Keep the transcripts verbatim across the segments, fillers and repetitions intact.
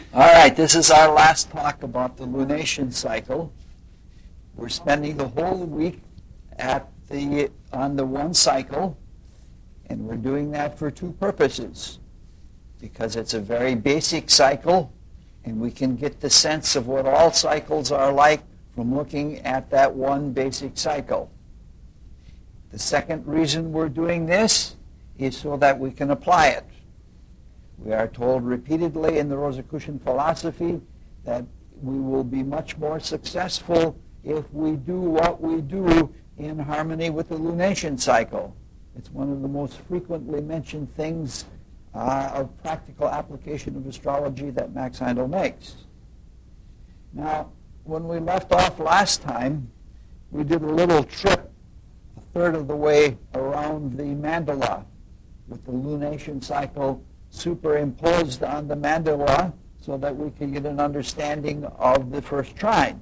All right, this is our last talk about the lunation cycle. We're spending the whole week at the on the one cycle, and we're doing that for two purposes. Because it's a very basic cycle, and we can get the sense of what all cycles are like from looking at that one basic cycle. The second reason we're doing this is so that we can apply it. We are told repeatedly in the Rosicrucian philosophy that we will be much more successful if we do what we do in harmony with the lunation cycle. It's one of the most frequently mentioned things uh, of practical application of astrology that Max Heindel makes. Now, when we left off last time, we did a little trip a third of the way around the mandala with the lunation cycle superimposed on the mandala so that we can get an understanding of the first trine.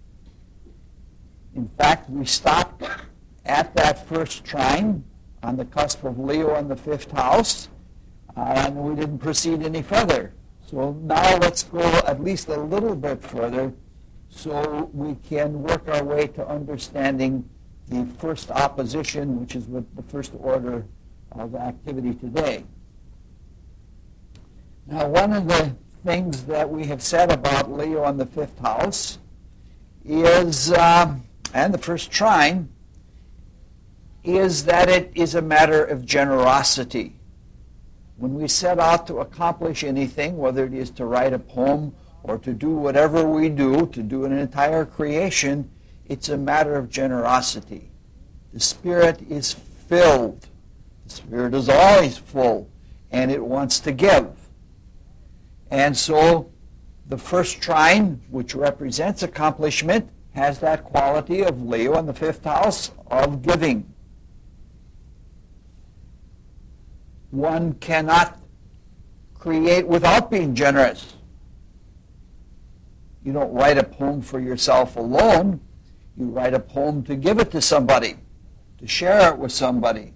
In fact, we stopped at that first trine on the cusp of Leo in the fifth house, uh, and we didn't proceed any further. So now let's go at least a little bit further so we can work our way to understanding the first opposition, which is with the first order of activity today. Now, one of the things that we have said about Leo in the fifth house is, uh, and the first trine, is that it is a matter of generosity. When we set out to accomplish anything, whether it is to write a poem or to do whatever we do, to do an entire creation, it's a matter of generosity. The spirit is filled. The spirit is always full, and it wants to give. And so the first trine, which represents accomplishment, has that quality of Leo in the fifth house of giving. One cannot create without being generous. You don't write a poem for yourself alone. You write a poem to give it to somebody, to share it with somebody.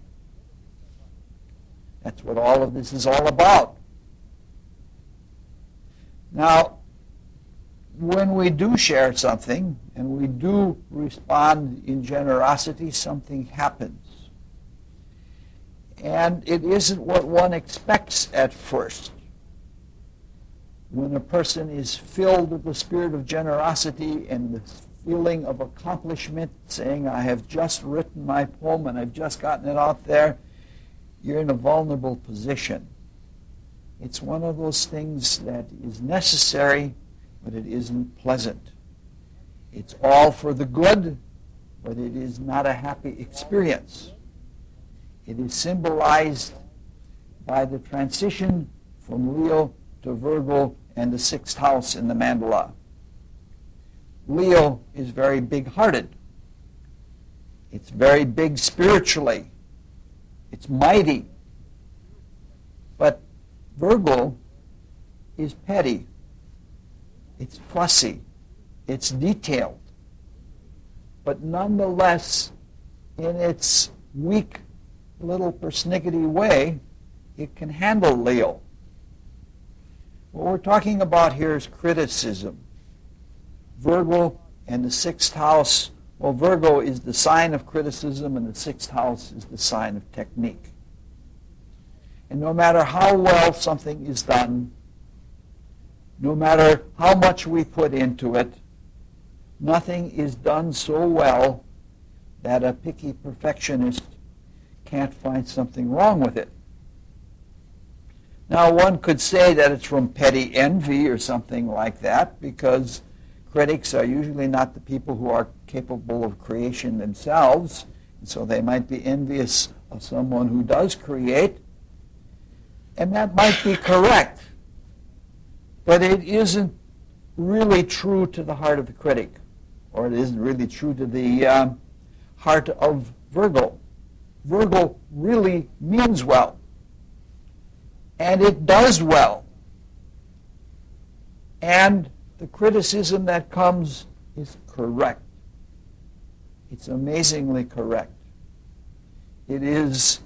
That's what all of this is all about. Now, when we do share something and we do respond in generosity, something happens. And it isn't what one expects at first. When a person is filled with the spirit of generosity and the feeling of accomplishment, saying, I have just written my poem and I've just gotten it out there, you're in a vulnerable position. It's one of those things that is necessary, but it isn't pleasant. It's all for the good, but it is not a happy experience. It is symbolized by the transition from Leo to Virgo and the sixth house in the mandala. Leo is very big-hearted. It's very big spiritually. It's mighty. But Virgo is petty. It's fussy. It's detailed. But nonetheless, in its weak little persnickety way, it can handle Leo. What we're talking about here is criticism. Virgo and the sixth house, well, Virgo is the sign of criticism and the sixth house is the sign of technique. And no matter how well something is done, no matter how much we put into it, nothing is done so well that a picky perfectionist can't find something wrong with it. Now, one could say that it's from petty envy or something like that, because critics are usually not the people who are capable of creation themselves, and so they might be envious of someone who does create. And that might be correct, but it isn't really true to the heart of the critic, or it isn't really true to the uh, heart of Virgo. Virgo really means well, and it does well. And the criticism that comes is correct. It's amazingly correct. It is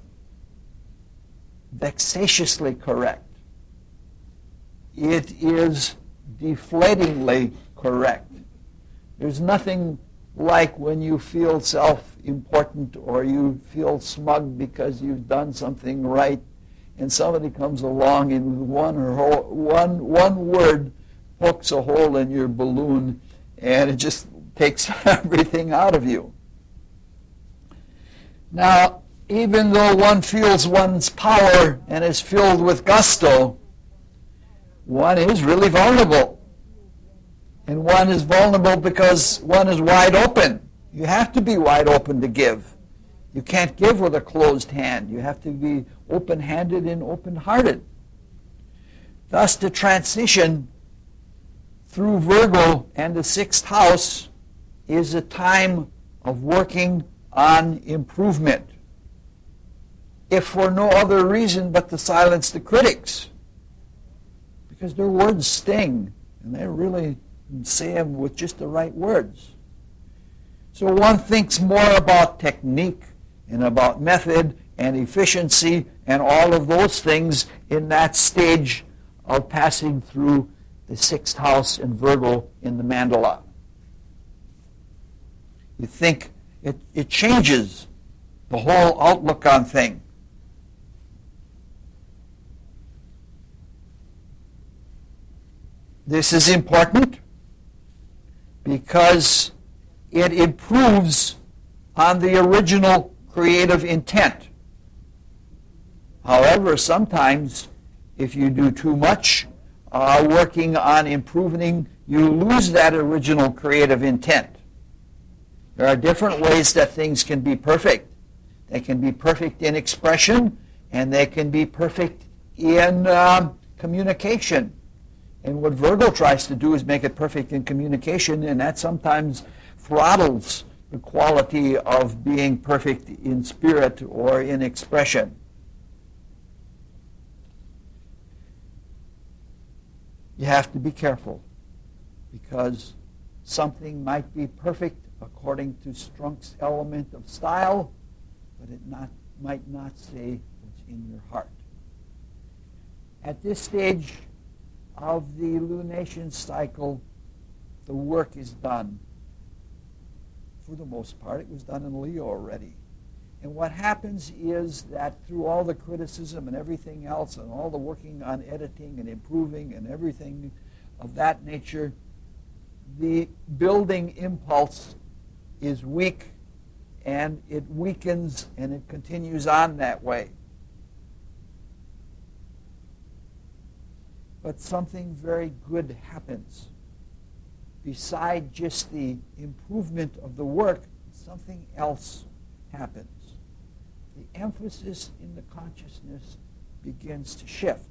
vexatiously correct. It is deflatingly correct. There's nothing like when you feel self-important or you feel smug because you've done something right, and somebody comes along and with one, or one, one word pokes a hole in your balloon, and it just takes everything out of you. Now, even though one feels one's power and is filled with gusto, one is really vulnerable. And one is vulnerable because one is wide open. You have to be wide open to give. You can't give with a closed hand. You have to be open-handed and open-hearted. Thus, the transition through Virgo and the sixth house is a time of working on improvement, if for no other reason but to silence the critics, because their words sting, and they really say them with just the right words. So one thinks more about technique and about method and efficiency and all of those things in that stage of passing through the sixth house in Virgo in the mandala. You think it, it changes the whole outlook on things. This is important because it improves on the original creative intent. However, sometimes if you do too much uh, working on improving, you lose that original creative intent. There are different ways that things can be perfect. They can be perfect in expression, and they can be perfect in uh, communication. And what Virgo tries to do is make it perfect in communication, and that sometimes throttles the quality of being perfect in spirit or in expression. You have to be careful, because something might be perfect according to Strunk's element of style, but it not, might not say what's in your heart. At this stage of the lunation cycle, the work is done. For the most part, it was done in Leo already. And what happens is that through all the criticism and everything else and all the working on editing and improving and everything of that nature, the building impulse is weak, and it weakens, and it continues on that way. But something very good happens. Beside just the improvement of the work, something else happens. The emphasis in the consciousness begins to shift.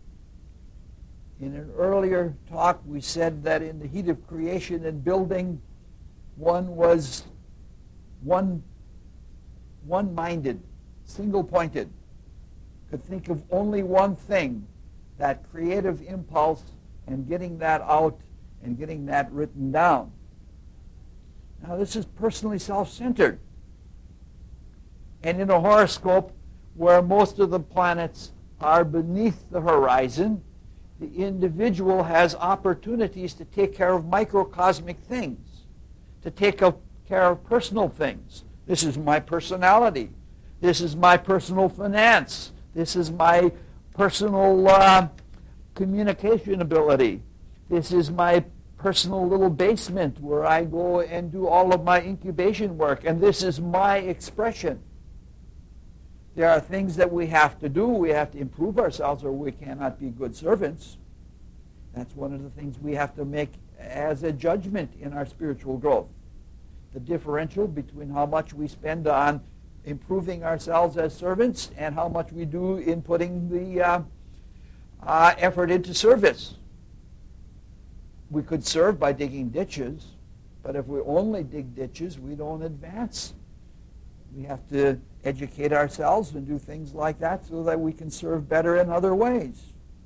In an earlier talk, we said that in the heat of creation and building, one was one, one-minded, single-pointed, could think of only one thing, that creative impulse, and getting that out and getting that written down. Now, this is personally self-centered. And in a horoscope where most of the planets are beneath the horizon, the individual has opportunities to take care of microcosmic things, to take care of personal things. This is my personality. This is my personal finance. This is my personal uh, communication ability. This is my personal little basement where I go and do all of my incubation work, and this is my expression. There are things that we have to do. We have to improve ourselves, or we cannot be good servants. That's one of the things we have to make as a judgment in our spiritual growth. The differential between how much we spend on improving ourselves as servants and how much we do in putting the uh, uh, effort into service. We could serve by digging ditches, but if we only dig ditches, we don't advance. We have to educate ourselves and do things like that so that we can serve better in other ways.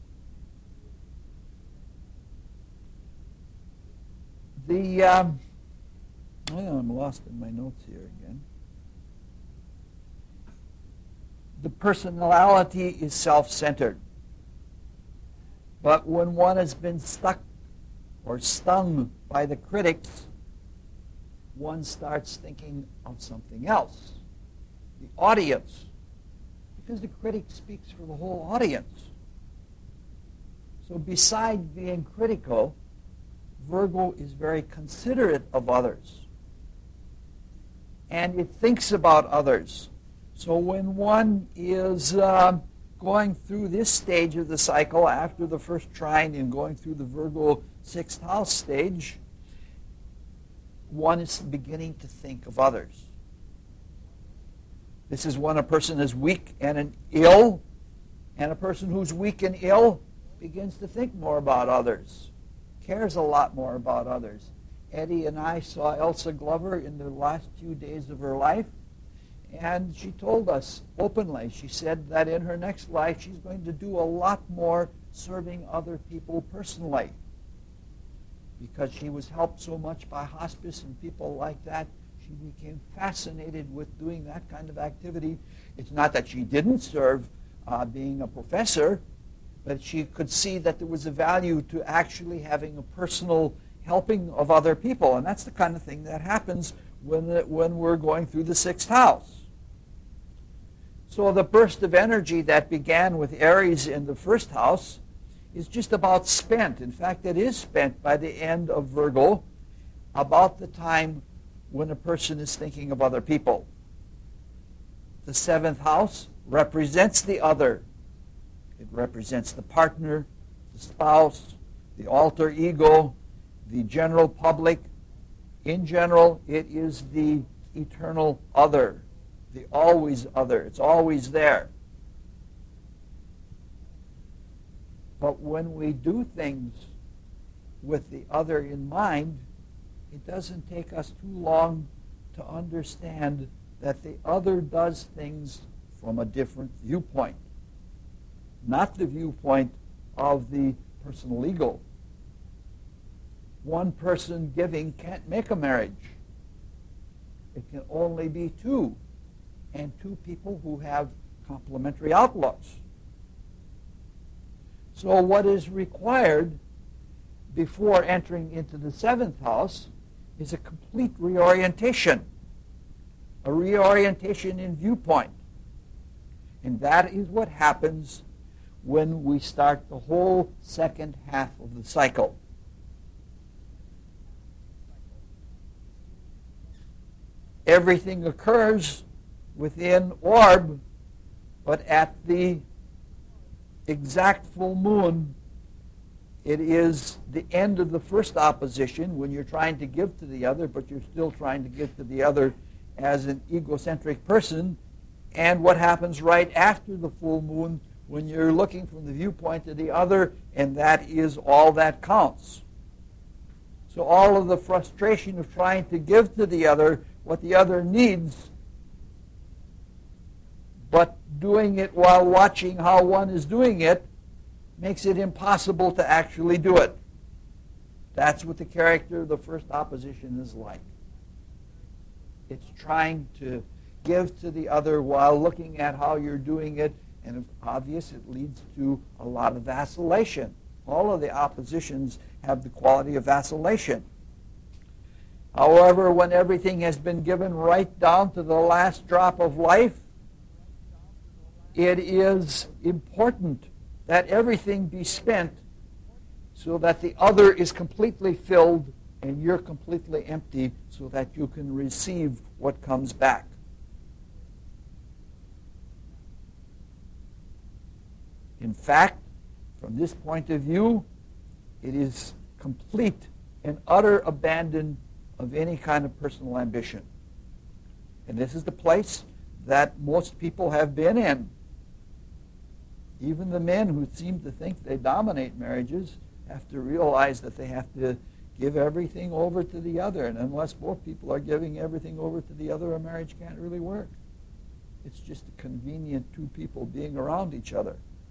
The, um, oh, I'm lost in my notes here again. The personality is self-centered. But when one has been stuck or stung by the critics, one starts thinking of something else. The audience, because the critic speaks for the whole audience. So besides being critical, Virgo is very considerate of others. And it thinks about others. So when one is uh, going through this stage of the cycle after the first trine and going through the Virgo sixth house stage, one is beginning to think of others. This is when a person is weak and an ill, and a person who's weak and ill begins to think more about others, cares a lot more about others. Eddie and I saw Elsa Glover in the last few days of her life, and she told us openly, she said that in her next life she's going to do a lot more serving other people personally, because she was helped so much by hospice and people like that. She became fascinated with doing that kind of activity. It's not that she didn't serve uh, being a professor, but she could see that there was a value to actually having a personal helping of other people. And that's the kind of thing that happens when, it, when we're going through the sixth house. So the burst of energy that began with Aries in the first house is just about spent. In fact, it is spent by the end of Virgo, about the time when a person is thinking of other people. The seventh house represents the other. It represents the partner, the spouse, the alter ego, the general public. In general, it is the eternal other, the always other. It's always there. But when we do things with the other in mind, it doesn't take us too long to understand that the other does things from a different viewpoint. Not the viewpoint of the personal ego. One person giving can't make a marriage. It can only be two, and two people who have complementary outlooks. So what is required before entering into the seventh house is a complete reorientation, a reorientation in viewpoint. And that is what happens when we start the whole second half of the cycle. Everything occurs within orb, but at the exact full moon, it is the end of the first opposition when you're trying to give to the other, but you're still trying to give to the other as an egocentric person. And what happens right after the full moon when you're looking from the viewpoint of the other, and that is all that counts. So all of the frustration of trying to give to the other what the other needs, but doing it while watching how one is doing it, makes it impossible to actually do it. That's what the character of the first opposition is like. It's trying to give to the other while looking at how you're doing it, and it's obvious it leads to a lot of vacillation. All of the oppositions have the quality of vacillation. However, when everything has been given right down to the last drop of life, it is important that everything be spent so that the other is completely filled and you're completely empty, so that you can receive what comes back. In fact, from this point of view, it is complete and utter abandon of any kind of personal ambition. And this is the place that most people have been in. Even the men who seem to think they dominate marriages have to realize that they have to give everything over to the other. And unless both people are giving everything over to the other, a marriage can't really work. It's just a convenient two people being around each other.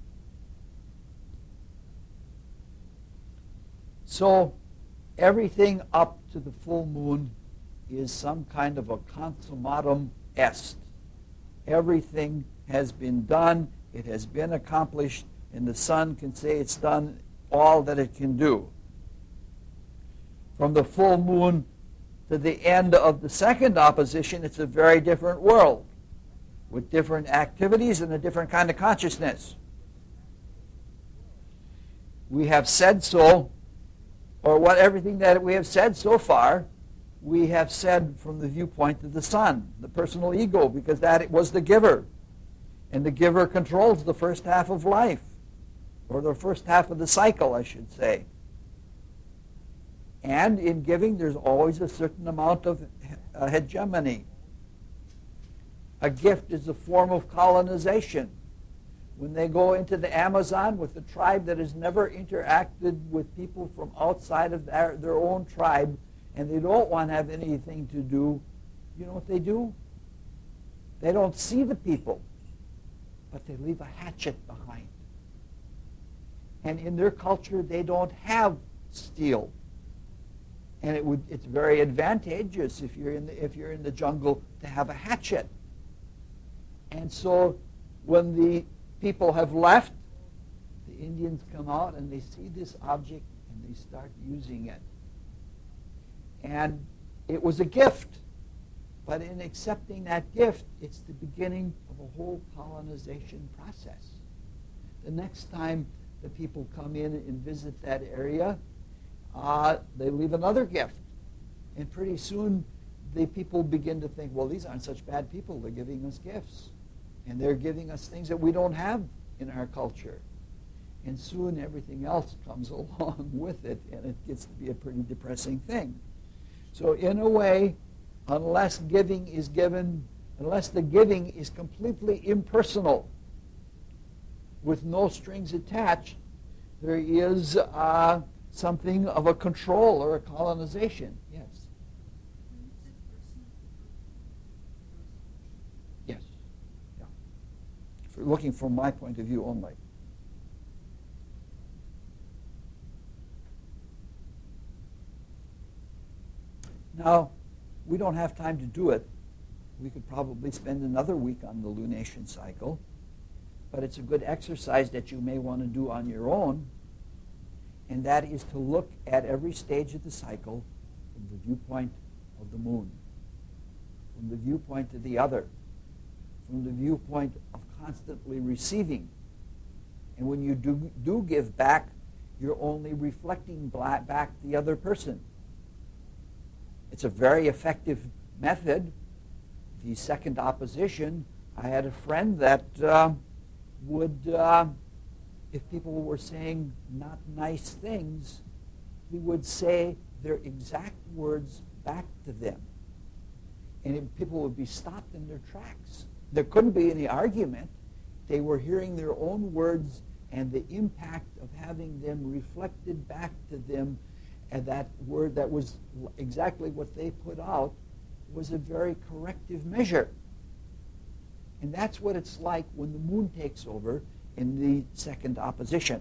So everything up to the full moon is some kind of a consummatum est. Everything has been done. It has been accomplished, and the sun can say it's done all that it can do. From the full moon to the end of the second opposition, it's a very different world with different activities and a different kind of consciousness. We have said so, or what everything that we have said so far, we have said from the viewpoint of the son, the personal ego, because that was the giver. And the giver controls the first half of life, or the first half of the cycle, I should say. And in giving, there's always a certain amount of uh, hegemony. A gift is a form of colonization. When they go into the Amazon with a tribe that has never interacted with people from outside of their, their own tribe, and they don't want to have anything to do, you know what they do? They don't see the people, but they leave a hatchet behind. And in their culture, they don't have steel. And it would, it's very advantageous if you're, in the, if you're in the jungle to have a hatchet. And so when the people have left, the Indians come out and they see this object and they start using it. And it was a gift. But in accepting that gift, it's the beginning of a whole colonization process. The next time the people come in and visit that area, uh, they leave another gift. And pretty soon, the people begin to think, well, these aren't such bad people. They're giving us gifts. And they're giving us things that we don't have in our culture. And soon everything else comes along with it, and it gets to be a pretty depressing thing. So in a way, unless giving is given, unless the giving is completely impersonal, with no strings attached, there is uh, something of a control or a colonization. Yes? Yes. Yeah. For looking from my point of view only. Now, we don't have time to do it. We could probably spend another week on the lunation cycle, but it's a good exercise that you may want to do on your own, and that is to look at every stage of the cycle from the viewpoint of the moon, from the viewpoint of the other, from the viewpoint of constantly receiving. And when you do, do give back, you're only reflecting back the other person. It's a very effective method. The second opposition, I had a friend that uh, would, uh, if people were saying not nice things, he would say their exact words back to them. And it, people would be stopped in their tracks. There couldn't be any argument. They were hearing their own words, and the impact of having them reflected back to them, and that word that was exactly what they put out, was a very corrective measure. And that's what it's like when the moon takes over in the second opposition.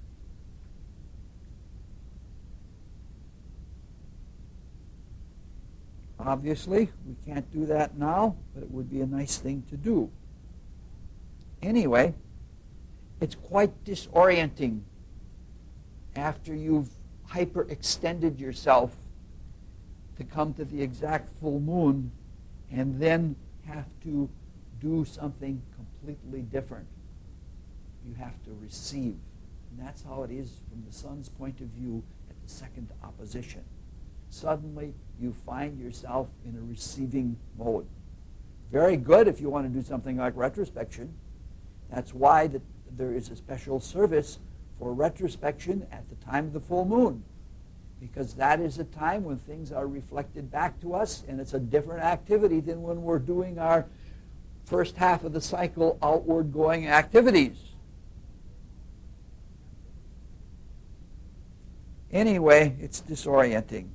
Obviously, we can't do that now, but it would be a nice thing to do. Anyway, it's quite disorienting after you've hyperextended yourself to come to the exact full moon and then have to do something completely different. You have to receive. And that's how it is from the sun's point of view at the second opposition. Suddenly, you find yourself in a receiving mode. Very good if you want to do something like retrospection. That's why that there is a special service for retrospection at the time of the full moon, because that is a time when things are reflected back to us, and it's a different activity than when we're doing our first half of the cycle outward going activities. Anyway, it's disorienting.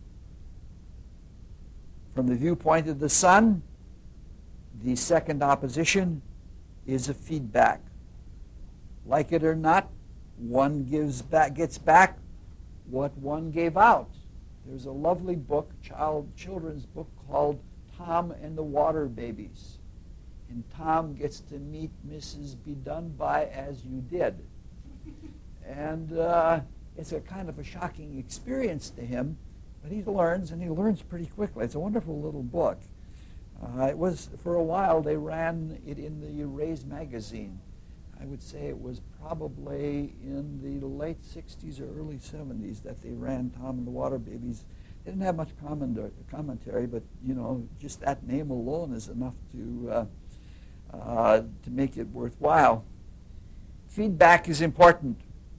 From the viewpoint of the sun, the second opposition is a feedback. Like it or not, one gives back, gets back what one gave out. There's a lovely book, child children's book called Tom and the Water Babies. And Tom gets to meet Missus Be Done By As You Did. And uh, it's a kind of a shocking experience to him, But he learns, and he learns pretty quickly. It's a wonderful little book. Uh, it was, for a while, they ran it in the Raise magazine. I would say it was probably in the late sixties or early seventies that they ran Tom and the Water Babies. They didn't have much commentary, but, you know, just that name alone is enough to, uh, uh, to make it worthwhile. Feedback is important.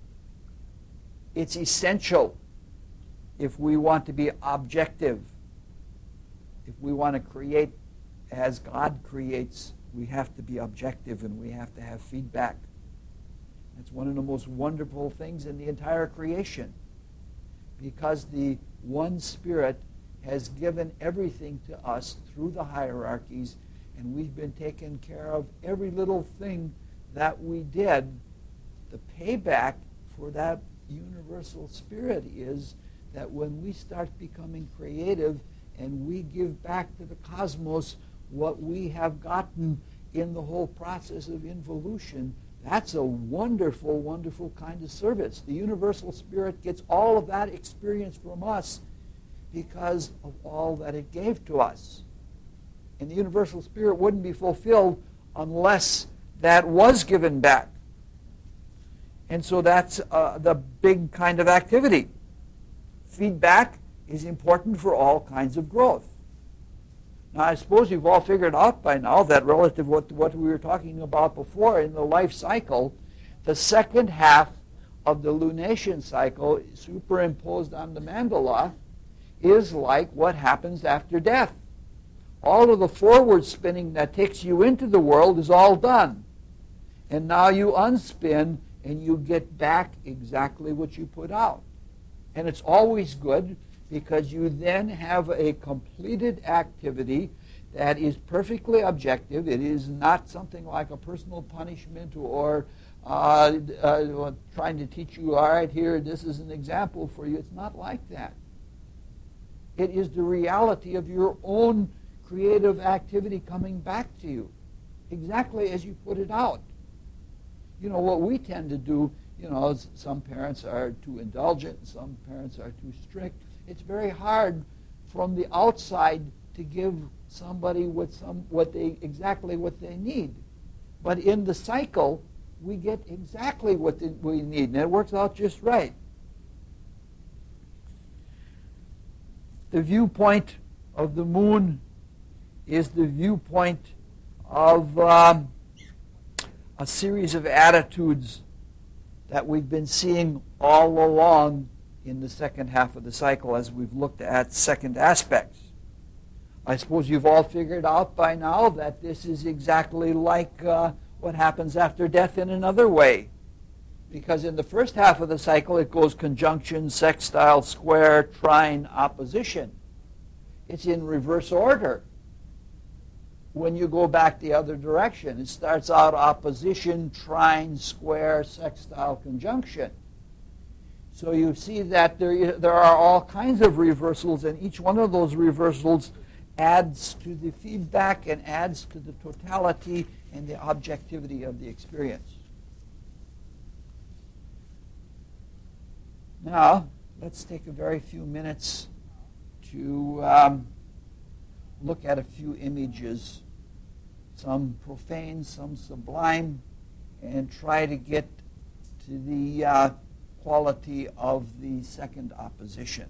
It's essential if we want to be objective. If we want to create as God creates, we have to be objective and we have to have feedback. That's one of the most wonderful things in the entire creation, because the one Spirit has given everything to us through the hierarchies, and we've been taking care of every little thing that we did. The payback for that universal Spirit is that when we start becoming creative and we give back to the cosmos what we have gotten in the whole process of involution, that's a wonderful, wonderful kind of service. The universal Spirit gets all of that experience from us because of all that it gave to us. And the universal Spirit wouldn't be fulfilled unless that was given back. And so that's uh, the big kind of activity. Feedback is important for all kinds of growth. Now, I suppose you've all figured out by now that relative to what, what we were talking about before in the life cycle, the second half of the lunation cycle superimposed on the mandala is like what happens after death. All of the forward spinning that takes you into the world is all done. And now you unspin and you get back exactly what you put out. And it's always good, because you then have a completed activity that is perfectly objective. It is not something like a personal punishment or uh, uh, trying to teach you, all right, here, this is an example for you. It's not like that. It is the reality of your own creative activity coming back to you, exactly as you put it out. You know, what we tend to do, you know, some parents are too indulgent, some parents are too strict. It's very hard from the outside to give somebody what some what they exactly what they need. But in the cycle, we get exactly what the, we need, and it works out just right. The viewpoint of the moon is the viewpoint of um, a series of attitudes that we've been seeing all along in the second half of the cycle as we've looked at second aspects. I suppose you've all figured out by now that this is exactly like uh, what happens after death in another way. Because in the first half of the cycle, it goes conjunction, sextile, square, trine, opposition. It's in reverse order. When you go back the other direction, it starts out opposition, trine, square, sextile, conjunction. So you see that there, there are all kinds of reversals, and each one of those reversals adds to the feedback and adds to the totality and the objectivity of the experience. Now, let's take a very few minutes to um, look at a few images, some profane, some sublime, and try to get to the uh, quality of the second opposition.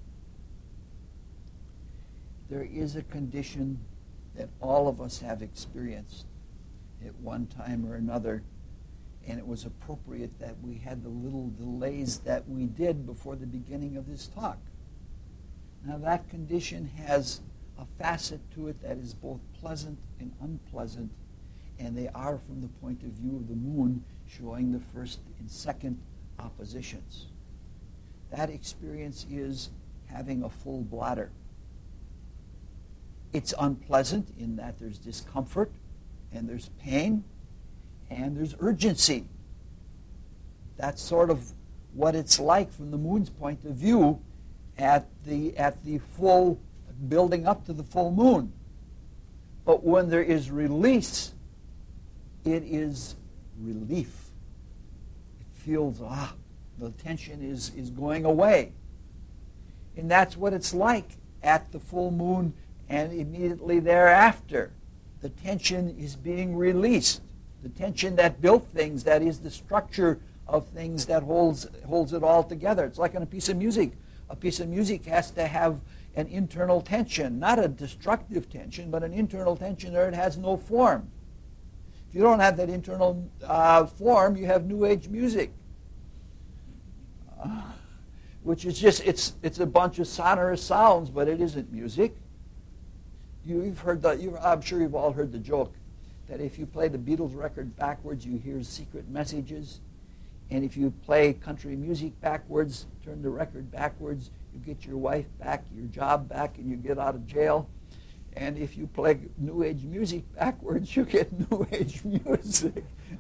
There is a condition that all of us have experienced at one time or another, and it was appropriate that we had the little delays that we did before the beginning of this talk. Now, that condition has a facet to it that is both pleasant and unpleasant, and they are from the point of view of the moon, showing the first and second oppositions. That experience is having a full bladder. It's unpleasant in that there's discomfort, and there's pain, and there's urgency. That's sort of what it's like from the moon's point of view at the at the full, building up to the full moon. But when there is release, it is relief. It feels, ah, the tension is, is going away. And that's what it's like at the full moon and immediately thereafter. The tension is being released. The tension that built things, that is the structure of things that holds, holds it all together. It's like in a piece of music. A piece of music has to have an internal tension, not a destructive tension, but an internal tension or it has no form. If you don't have that internal uh, form, you have New Age music. Uh, which is just, it's it's a bunch of sonorous sounds, but it isn't music. You, you've heard the, you've, I'm sure you've all heard the joke that if you play the Beatles record backwards, you hear secret messages. And if you play country music backwards, turn the record backwards, you get your wife back, your job back, and you get out of jail. And if you play New Age music backwards, you get New Age music.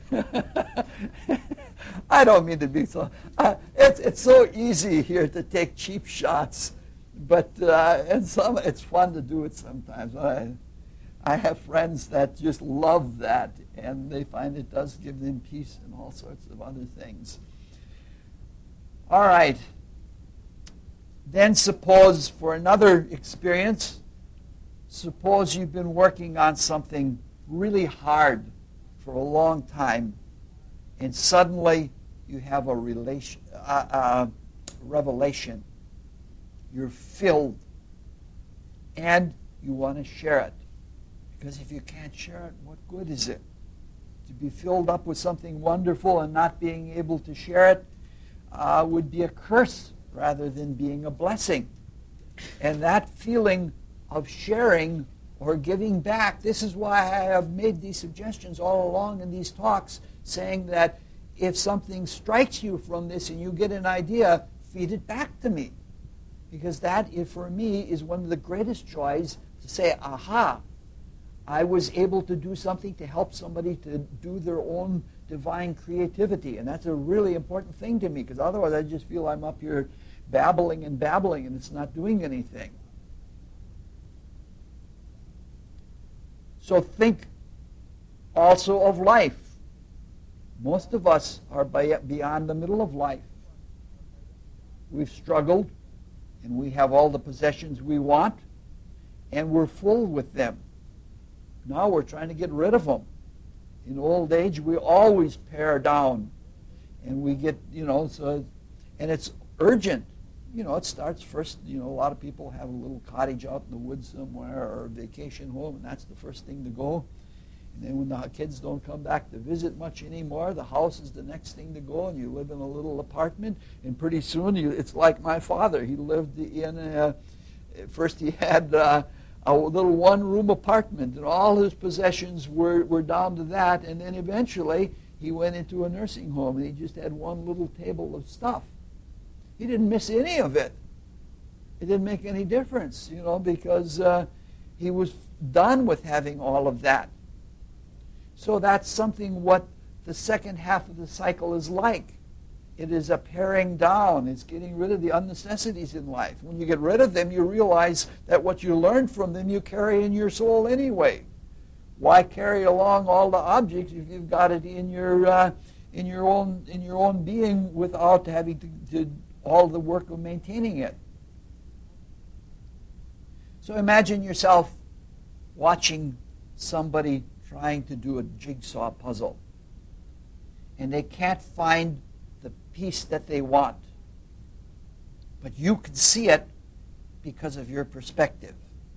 I don't mean to be so... Uh, it's, it's so easy here to take cheap shots, but uh, and some it's fun to do it sometimes. I, I have friends that just love that, and they find it does give them peace and all sorts of other things. All right. Then suppose for another experience, suppose you've been working on something really hard for a long time, and suddenly you have a relation, uh, uh, revelation. You're filled, and you want to share it. Because if you can't share it, what good is it? To be filled up with something wonderful and not being able to share it uh, would be a curse rather than being a blessing. And that feeling of sharing or giving back, this is why I have made these suggestions all along in these talks, saying that if something strikes you from this and you get an idea, feed it back to me. Because that, is, for me, is one of the greatest joys, to say, aha, I was able to do something to help somebody to do their own divine creativity. And that's a really important thing to me, because otherwise I just feel I'm up here babbling and babbling and it's not doing anything. So think also of life. Most of us are by, beyond the middle of life. We've struggled, and we have all the possessions we want, and we're full with them. Now we're trying to get rid of them. In old age, we always pare down, and we get, you know, so, and it's urgent. You know, it starts first, you know, a lot of people have a little cottage out in the woods somewhere or a vacation home, and that's the first thing to go. And then when the kids don't come back to visit much anymore, the house is the next thing to go, and you live in a little apartment, and pretty soon you, it's like my father. He lived in a, first he had uh, a little one-room apartment, and all his possessions were, were down to that, and then eventually he went into a nursing home, and he just had one little table of stuff. He didn't miss any of it. It didn't make any difference, you know, because uh, he was done with having all of that. So that's something what the second half of the cycle is like. It is a paring down. It's getting rid of the unnecessities in life. When you get rid of them, you realize that what you learned from them, you carry in your soul anyway. Why carry along all the objects if you've got it in your uh, in your own in your own being without having to, to all the work of maintaining it? So imagine yourself watching somebody trying to do a jigsaw puzzle, and they can't find the piece that they want, but you can see it because of your perspective.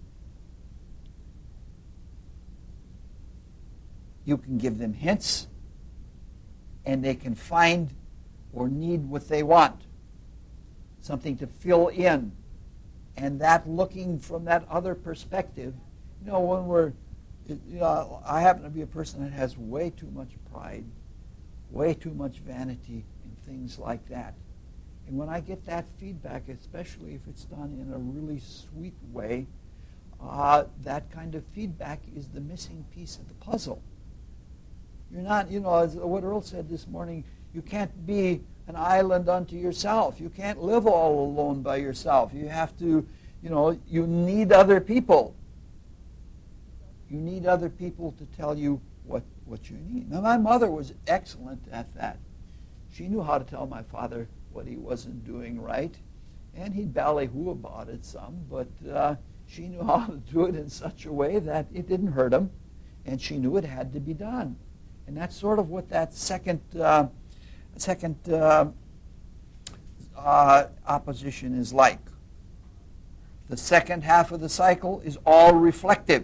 You can give them hints, and they can find or need what they want, something to fill in. And that looking from that other perspective, you know, when we're, you know, I happen to be a person that has way too much pride, way too much vanity, and things like that. And when I get that feedback, especially if it's done in a really sweet way, uh, that kind of feedback is the missing piece of the puzzle. You're not, you know, as what Earl said this morning, you can't be an island unto yourself. You can't live all alone by yourself. You have to, you know, you need other people. You need other people to tell you what, what you need. Now, my mother was excellent at that. She knew how to tell my father what he wasn't doing right. And he'd ballyhoo about it some, but uh, she knew how to do it in such a way that it didn't hurt him, and she knew it had to be done. And that's sort of what that second, uh, second uh, uh, opposition is like. The second half of the cycle is all reflective.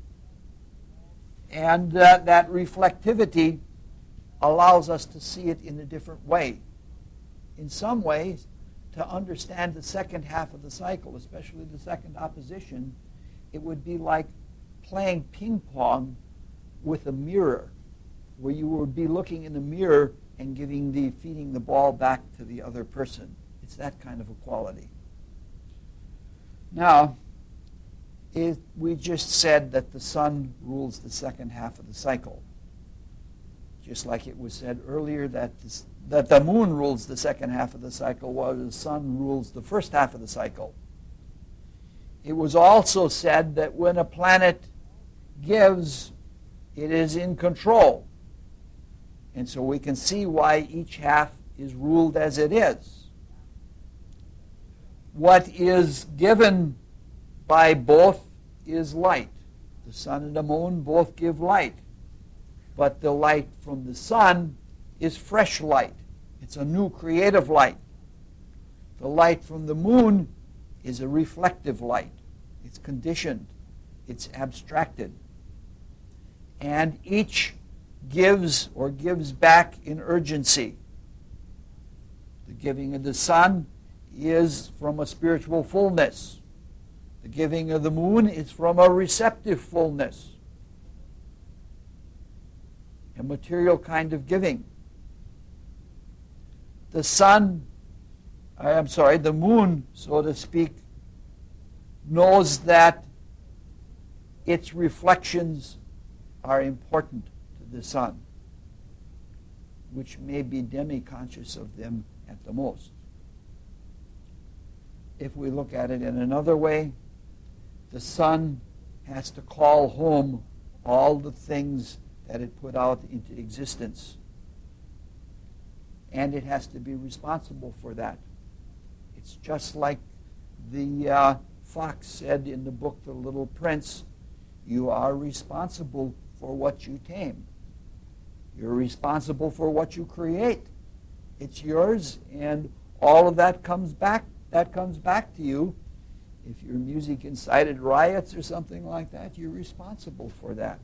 And uh, that reflectivity allows us to see it in a different way. In some ways, to understand the second half of the cycle, especially the second opposition, it would be like playing ping pong with a mirror, where you would be looking in the mirror and giving the feeding the ball back to the other person. It's that kind of a quality. Now, it, we just said that the sun rules the second half of the cycle. Just like it was said earlier that, this, that the moon rules the second half of the cycle, while the sun rules the first half of the cycle. It was also said that when a planet gives, it is in control. And so we can see why each half is ruled as it is. What is given by both is light. The sun and the moon both give light. But the light from the sun is fresh light. It's a new creative light. The light from the moon is a reflective light. It's conditioned. It's abstracted. And each gives or gives back in urgency. The giving of the sun is from a spiritual fullness. The giving of the moon is from a receptive fullness. A material kind of giving. The sun, I'm sorry, the moon, so to speak, knows that its reflections are important to the sun, which may be demi-conscious of them at the most. If we look at it in another way, the sun has to call home all the things that it put out into existence. And it has to be responsible for that. It's just like the uh, fox said in the book The Little Prince, you are responsible for what you tame. You're responsible for what you create. It's yours, and all of that comes back. That comes back to you. If your music incited riots or something like that, you're responsible for that.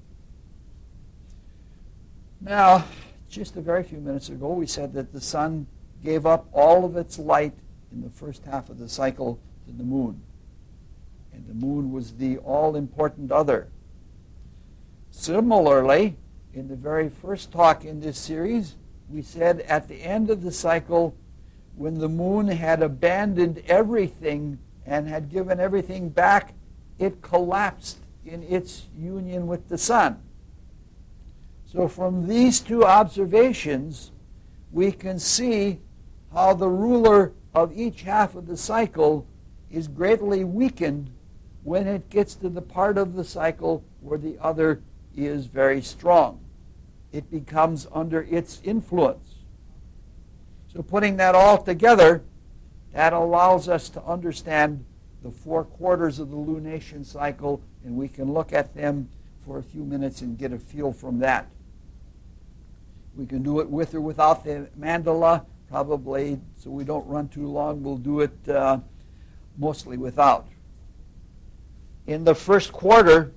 Now, just a very few minutes ago, we said that the sun gave up all of its light in the first half of the cycle to the moon. And the moon was the all-important other. Similarly, in the very first talk in this series, we said at the end of the cycle, when the moon had abandoned everything and had given everything back, it collapsed in its union with the sun. So from these two observations, we can see how the ruler of each half of the cycle is greatly weakened when it gets to the part of the cycle where the other is very strong. It becomes under its influence. So putting that all together, that allows us to understand the four quarters of the lunation cycle, and we can look at them for a few minutes and get a feel from that. We can do it with or without the mandala, probably, so we don't run too long. We'll do it uh, mostly without. In the first quarter,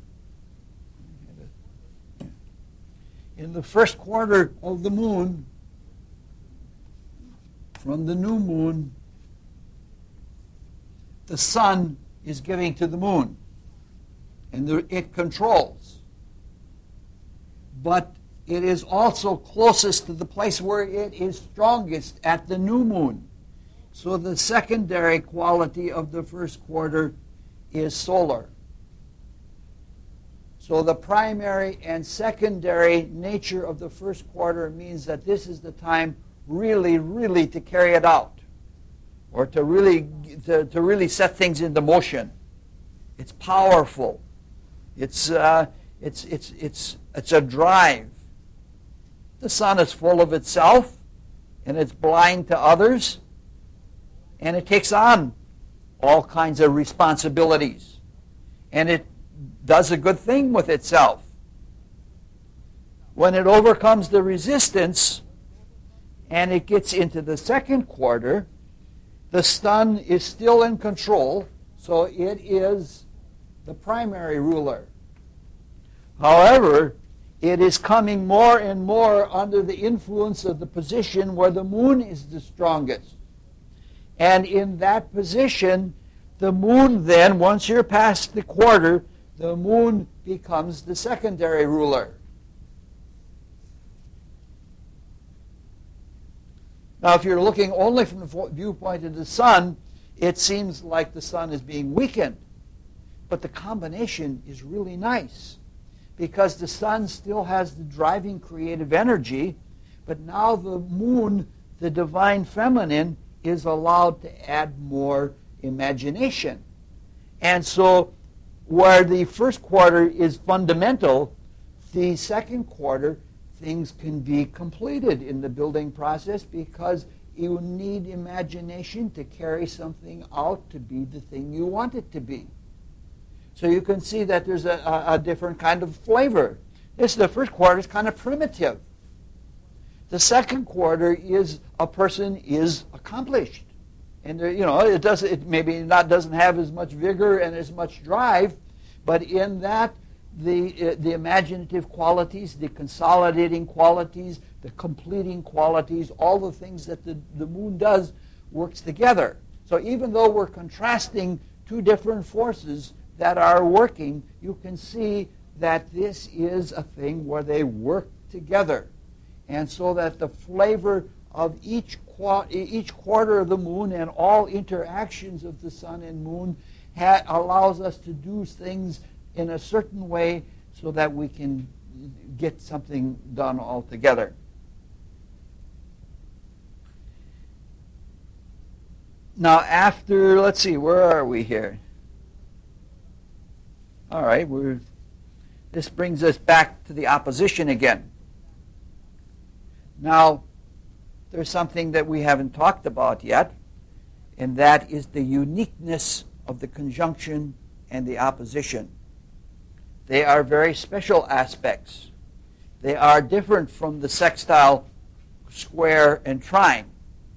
in the first quarter of the moon, from the new moon, the sun is giving to the moon, and the, it controls. But it is also closest to the place where it is strongest at the new moon. So the secondary quality of the first quarter is solar. So the primary and secondary nature of the first quarter means that this is the time really, really to carry it out, or to really, to, to really set things into motion. It's powerful. It's, uh, it's, it's, it's, it's a drive. The sun is full of itself, and it's blind to others, and it takes on all kinds of responsibilities. And it does a good thing with itself. When it overcomes the resistance and it gets into the second quarter, the sun is still in control, so it is the primary ruler. However, it is coming more and more under the influence of the position where the moon is the strongest. And in that position, the moon then, once you're past the quarter, the moon becomes the secondary ruler. Now, if you're looking only from the viewpoint of the sun, it seems like the sun is being weakened. But the combination is really nice, because the sun still has the driving creative energy, but now the moon, the divine feminine, is allowed to add more imagination. And so where the first quarter is fundamental, the second quarter, things can be completed in the building process, because you need imagination to carry something out to be the thing you want it to be. So you can see that there's a, a, a different kind of flavor. This the first quarter is kind of primitive. The second quarter is a person is accomplished, and there, you know it does it maybe not doesn't have as much vigor and as much drive, but in that the uh, the imaginative qualities, the consolidating qualities, the completing qualities, all the things that the, the moon does works together. So even though we're contrasting two different forces that are working, you can see that this is a thing where they work together. And so that the flavor of each, qu- each quarter of the moon and all interactions of the sun and moon ha- allows us to do things in a certain way so that we can get something done altogether. Now after, let's see, where are we here? All right, we're, this brings us back to the opposition again. Now, there's something that we haven't talked about yet, and that is the uniqueness of the conjunction and the opposition. They are very special aspects. They are different from the sextile, square, and trine.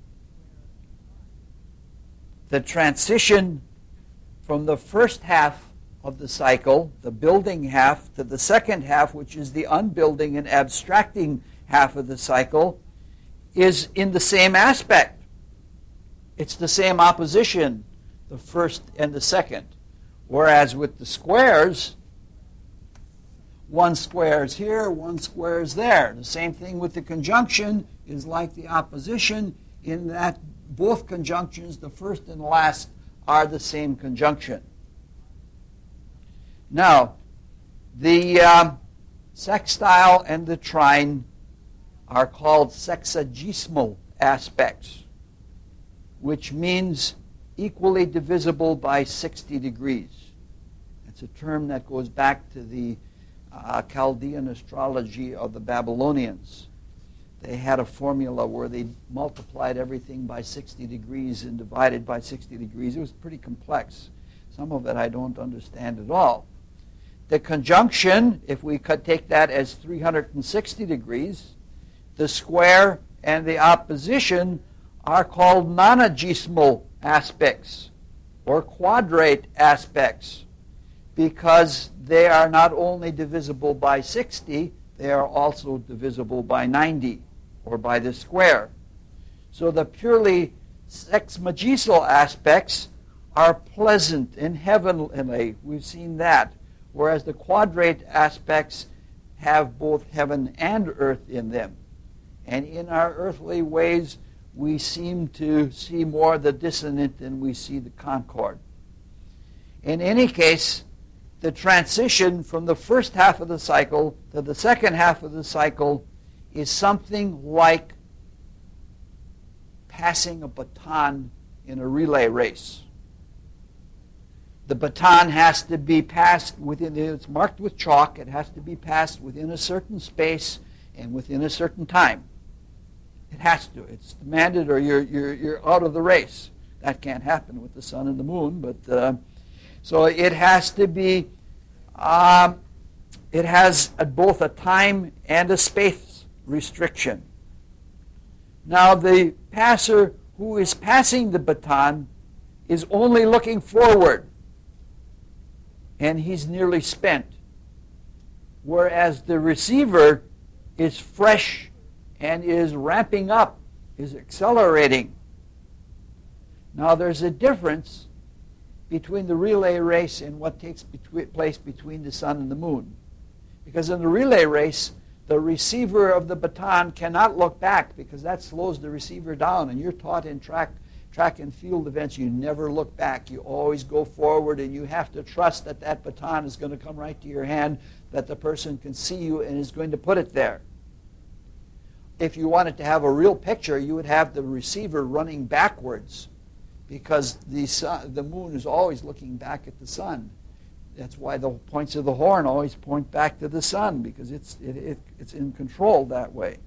The transition from the first half of the cycle, the building half, to the second half, which is the unbuilding and abstracting half of the cycle, is in the same aspect. It's the same opposition, the first and the second. Whereas with the squares, one square is here, one square is there. The same thing with the conjunction is like the opposition, in that both conjunctions, the first and last, are the same conjunction. Now, the uh, sextile and the trine are called sexagesmal aspects, which means equally divisible by sixty degrees. It's a term that goes back to the uh, Chaldean astrology of the Babylonians. They had a formula where they multiplied everything by sixty degrees and divided by sixty degrees. It was pretty complex. Some of it I don't understand at all. The conjunction, if we could take that as three hundred sixty degrees, the square and the opposition are called nonagesmal aspects or quadrate aspects, because they are not only divisible by sixty, they are also divisible by ninety, or by the square. So the purely sexagesmal aspects are pleasant and heavenly. We've seen that. Whereas the quadrate aspects have both heaven and earth in them. And in our earthly ways, we seem to see more the dissonant than we see the concord. In any case, the transition from the first half of the cycle to the second half of the cycle is something like passing a baton in a relay race. The baton has to be passed within, it's marked with chalk, it has to be passed within a certain space and within a certain time. It has to. It's demanded, or you're, you're, you're out of the race. That can't happen with the sun and the moon. But uh, so it has to be, um, it has a, both a time and a space restriction. Now the passer who is passing the baton is only looking forward, and he's nearly spent. Whereas the receiver is fresh and is ramping up, is accelerating. Now there's a difference between the relay race and what takes between, place between the sun and the moon. Because in the relay race, the receiver of the baton cannot look back because that slows the receiver down. And you're taught in track, track and field events, you never look back. You always go forward, and you have to trust that that baton is going to come right to your hand, that the person can see you and is going to put it there. If you wanted to have a real picture, you would have the receiver running backwards because the sun, the moon is always looking back at the sun. That's why the points of the horn always point back to the sun, because it's, it, it, it's in control that way.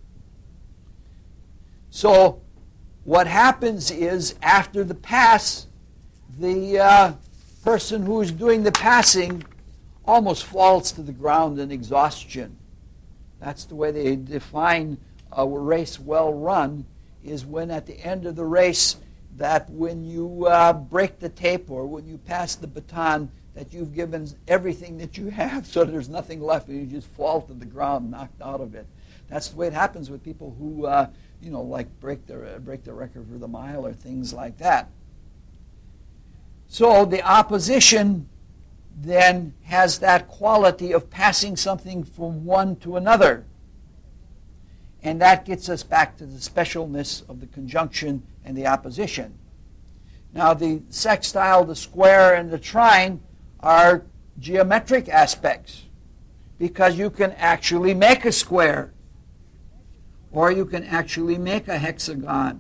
So what happens is after the pass, the uh, person who is doing the passing almost falls to the ground in exhaustion. That's the way they define a race well run, is when at the end of the race, that when you uh, break the tape or when you pass the baton, that you've given everything that you have, so there's nothing left, and you just fall to the ground, knocked out of it. That's the way it happens with people who, uh, you know, like break their uh, break their record for the mile or things like that. So the opposition then has that quality of passing something from one to another, and that gets us back to the specialness of the conjunction and the opposition. Now, the sextile, the square, and the trine are geometric aspects, because you can actually make a square, or you can actually make a hexagon,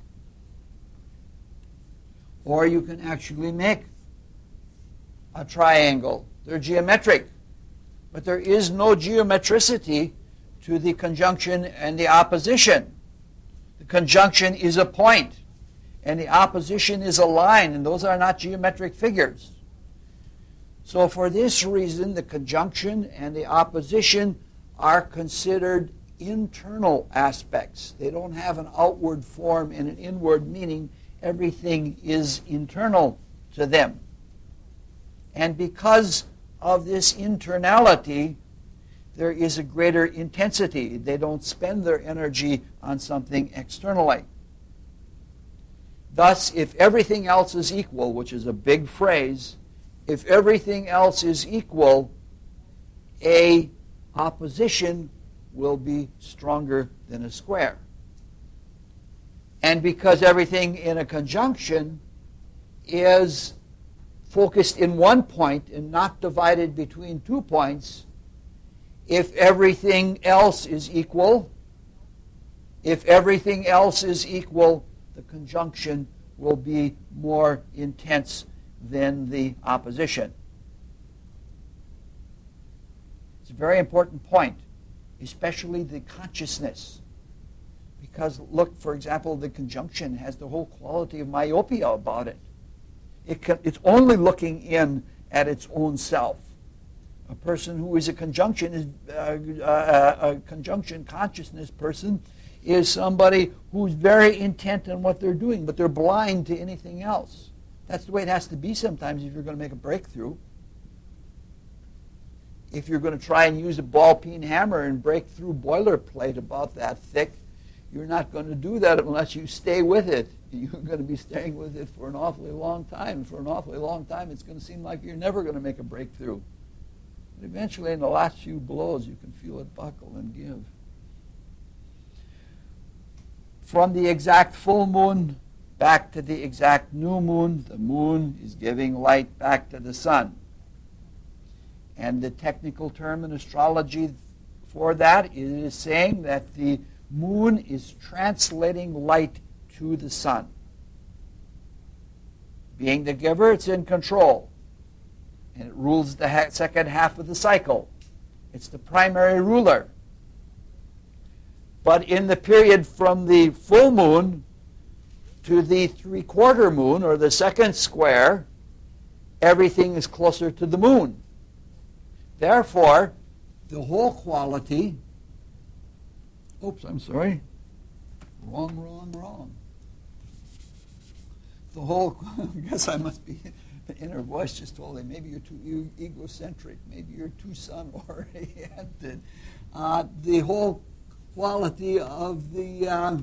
or you can actually make a triangle. They're geometric, but there is no geometricity to the conjunction and the opposition. The conjunction is a point, and the opposition is a line, and those are not geometric figures. So for this reason, the conjunction and the opposition are considered internal aspects. They don't have an outward form and an inward meaning. Everything is internal to them. And because of this internality, there is a greater intensity. They don't spend their energy on something externally. Thus, if everything else is equal, which is a big phrase, if everything else is equal, a opposition will be stronger than a square. And because everything in a conjunction is focused in one point and not divided between two points, if everything else is equal, if everything else is equal, the conjunction will be more intense than the opposition. It's a very important point, especially the consciousness. Because look, for example, the conjunction has the whole quality of myopia about it. It can, it's only looking in at its own self. A person who is a conjunction is uh, uh, a conjunction consciousness person is somebody who's very intent on what they're doing, but they're blind to anything else. That's the way it has to be sometimes if you're going to make a breakthrough. If you're going to try and use a ball-peen hammer and break through boilerplate about that thick, you're not going to do that unless you stay with it. You're going to be staying with it for an awfully long time. And for an awfully long time, it's going to seem like you're never going to make a breakthrough. But eventually, in the last few blows, you can feel it buckle and give. From the exact full moon back to the exact new moon, the moon is giving light back to the sun. And the technical term in astrology for that is saying that the moon is translating light to the sun. Being the giver, it's in control. And it rules the ha- second half of the cycle. It's the primary ruler. But in the period from the full moon to the three-quarter moon, or the second square, everything is closer to the moon. Therefore, the whole quality, oops, I'm sorry, wrong, wrong, wrong. The whole, I guess I must be, the inner voice just told me, maybe you're too egocentric, maybe you're too sun-oriented. Uh, the whole quality of the uh,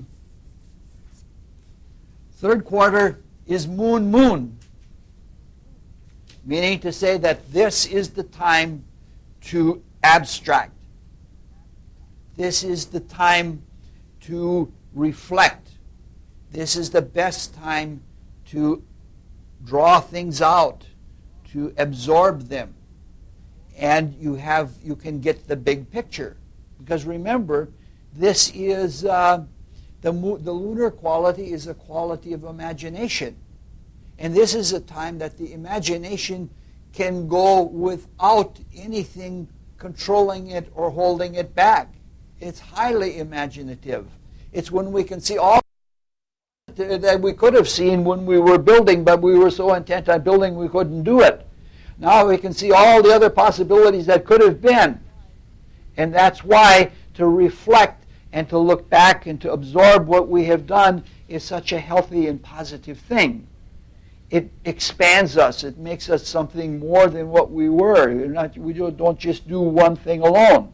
third quarter is moon, moon. Meaning to say that this is the time to abstract. This is the time to reflect. This is the best time to draw things out, to absorb them. And you have, you can get the big picture. Because remember, this is, uh, the, the lunar quality is a quality of imagination. And this is a time that the imagination can go without anything controlling it or holding it back. It's highly imaginative. It's when we can see all that we could have seen when we were building, but we were so intent on building we couldn't do it. Now we can see all the other possibilities that could have been. And that's why to reflect and to look back and to absorb what we have done is such a healthy and positive thing. It expands us. It makes us something more than what we were. We're not, we don't just do one thing alone.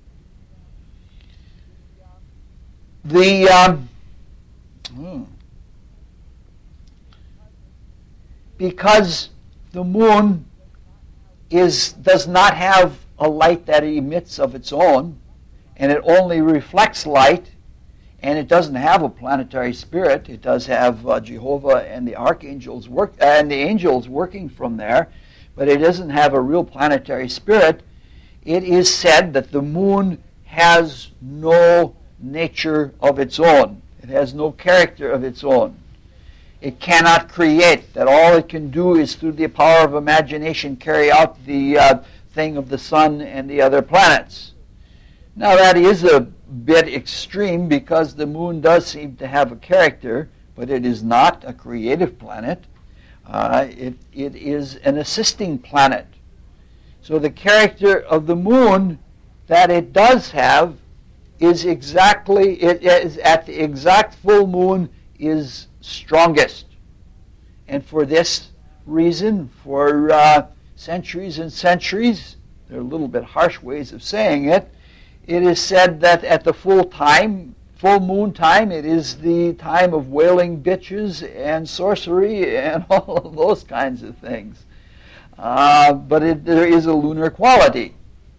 The um, hmm. Because the moon is does not have a light that it emits of its own, and it only reflects light, and it doesn't have a planetary spirit. It does have uh, Jehovah and the archangels work uh, and the angels working from there, but it doesn't have a real planetary spirit. It is said that the moon has no nature of its own. It has no character of its own. It cannot create. That all it can do is through the power of imagination carry out the uh, thing of the sun and the other planets. Now that is a bit extreme because the moon does seem to have a character, but it is not a creative planet. Uh, it, it is an assisting planet. So the character of the moon that it does have is exactly, it is at the exact full moon is strongest. And for this reason, for uh, centuries and centuries, they're a little bit harsh ways of saying it, it is said that at the full time, full moon time, it is the time of wailing bitches and sorcery and all of those kinds of things. Uh, but it, there is a lunar quality.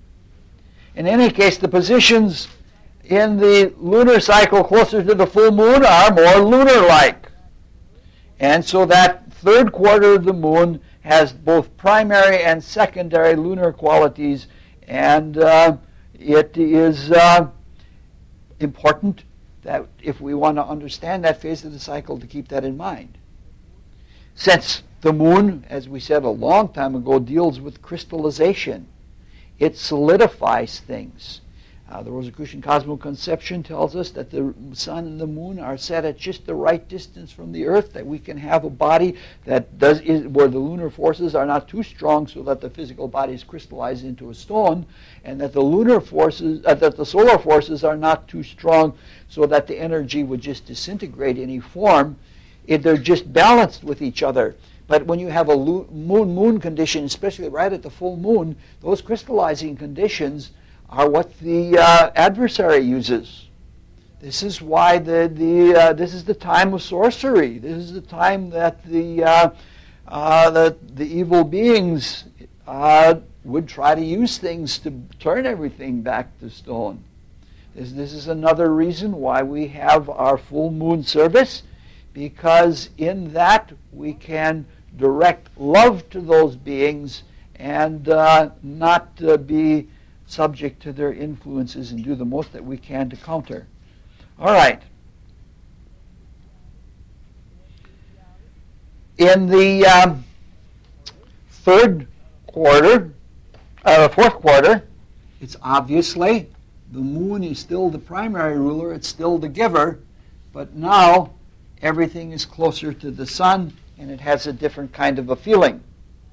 In any case, the positions in the lunar cycle closer to the full moon are more lunar-like. And so that third quarter of the moon has both primary and secondary lunar qualities, and uh, it is uh, important that if we want to understand that phase of the cycle, to keep that in mind. Since the moon, as we said a long time ago, deals with crystallization, it solidifies things. Uh, the Rosicrucian Cosmoconception tells us that the sun and the moon are set at just the right distance from the earth, that we can have a body that does is, where the lunar forces are not too strong so that the physical body is crystallized into a stone, and that the lunar forces, uh, that the solar forces are not too strong so that the energy would just disintegrate any form. It, they're just balanced with each other. But when you have a moon-moon condition, especially right at the full moon, those crystallizing conditions are what the uh, adversary uses. This is why the the uh, this is the time of sorcery. This is the time that the uh, uh, the, the evil beings uh, would try to use things to turn everything back to stone. This this is another reason why we have our full moon service, because in that we can direct love to those beings and uh, not uh, be subject to their influences, and do the most that we can to counter. All right. In the um, third quarter, uh, fourth quarter, it's obviously the moon is still the primary ruler, it's still the giver, but now everything is closer to the sun, and it has a different kind of a feeling.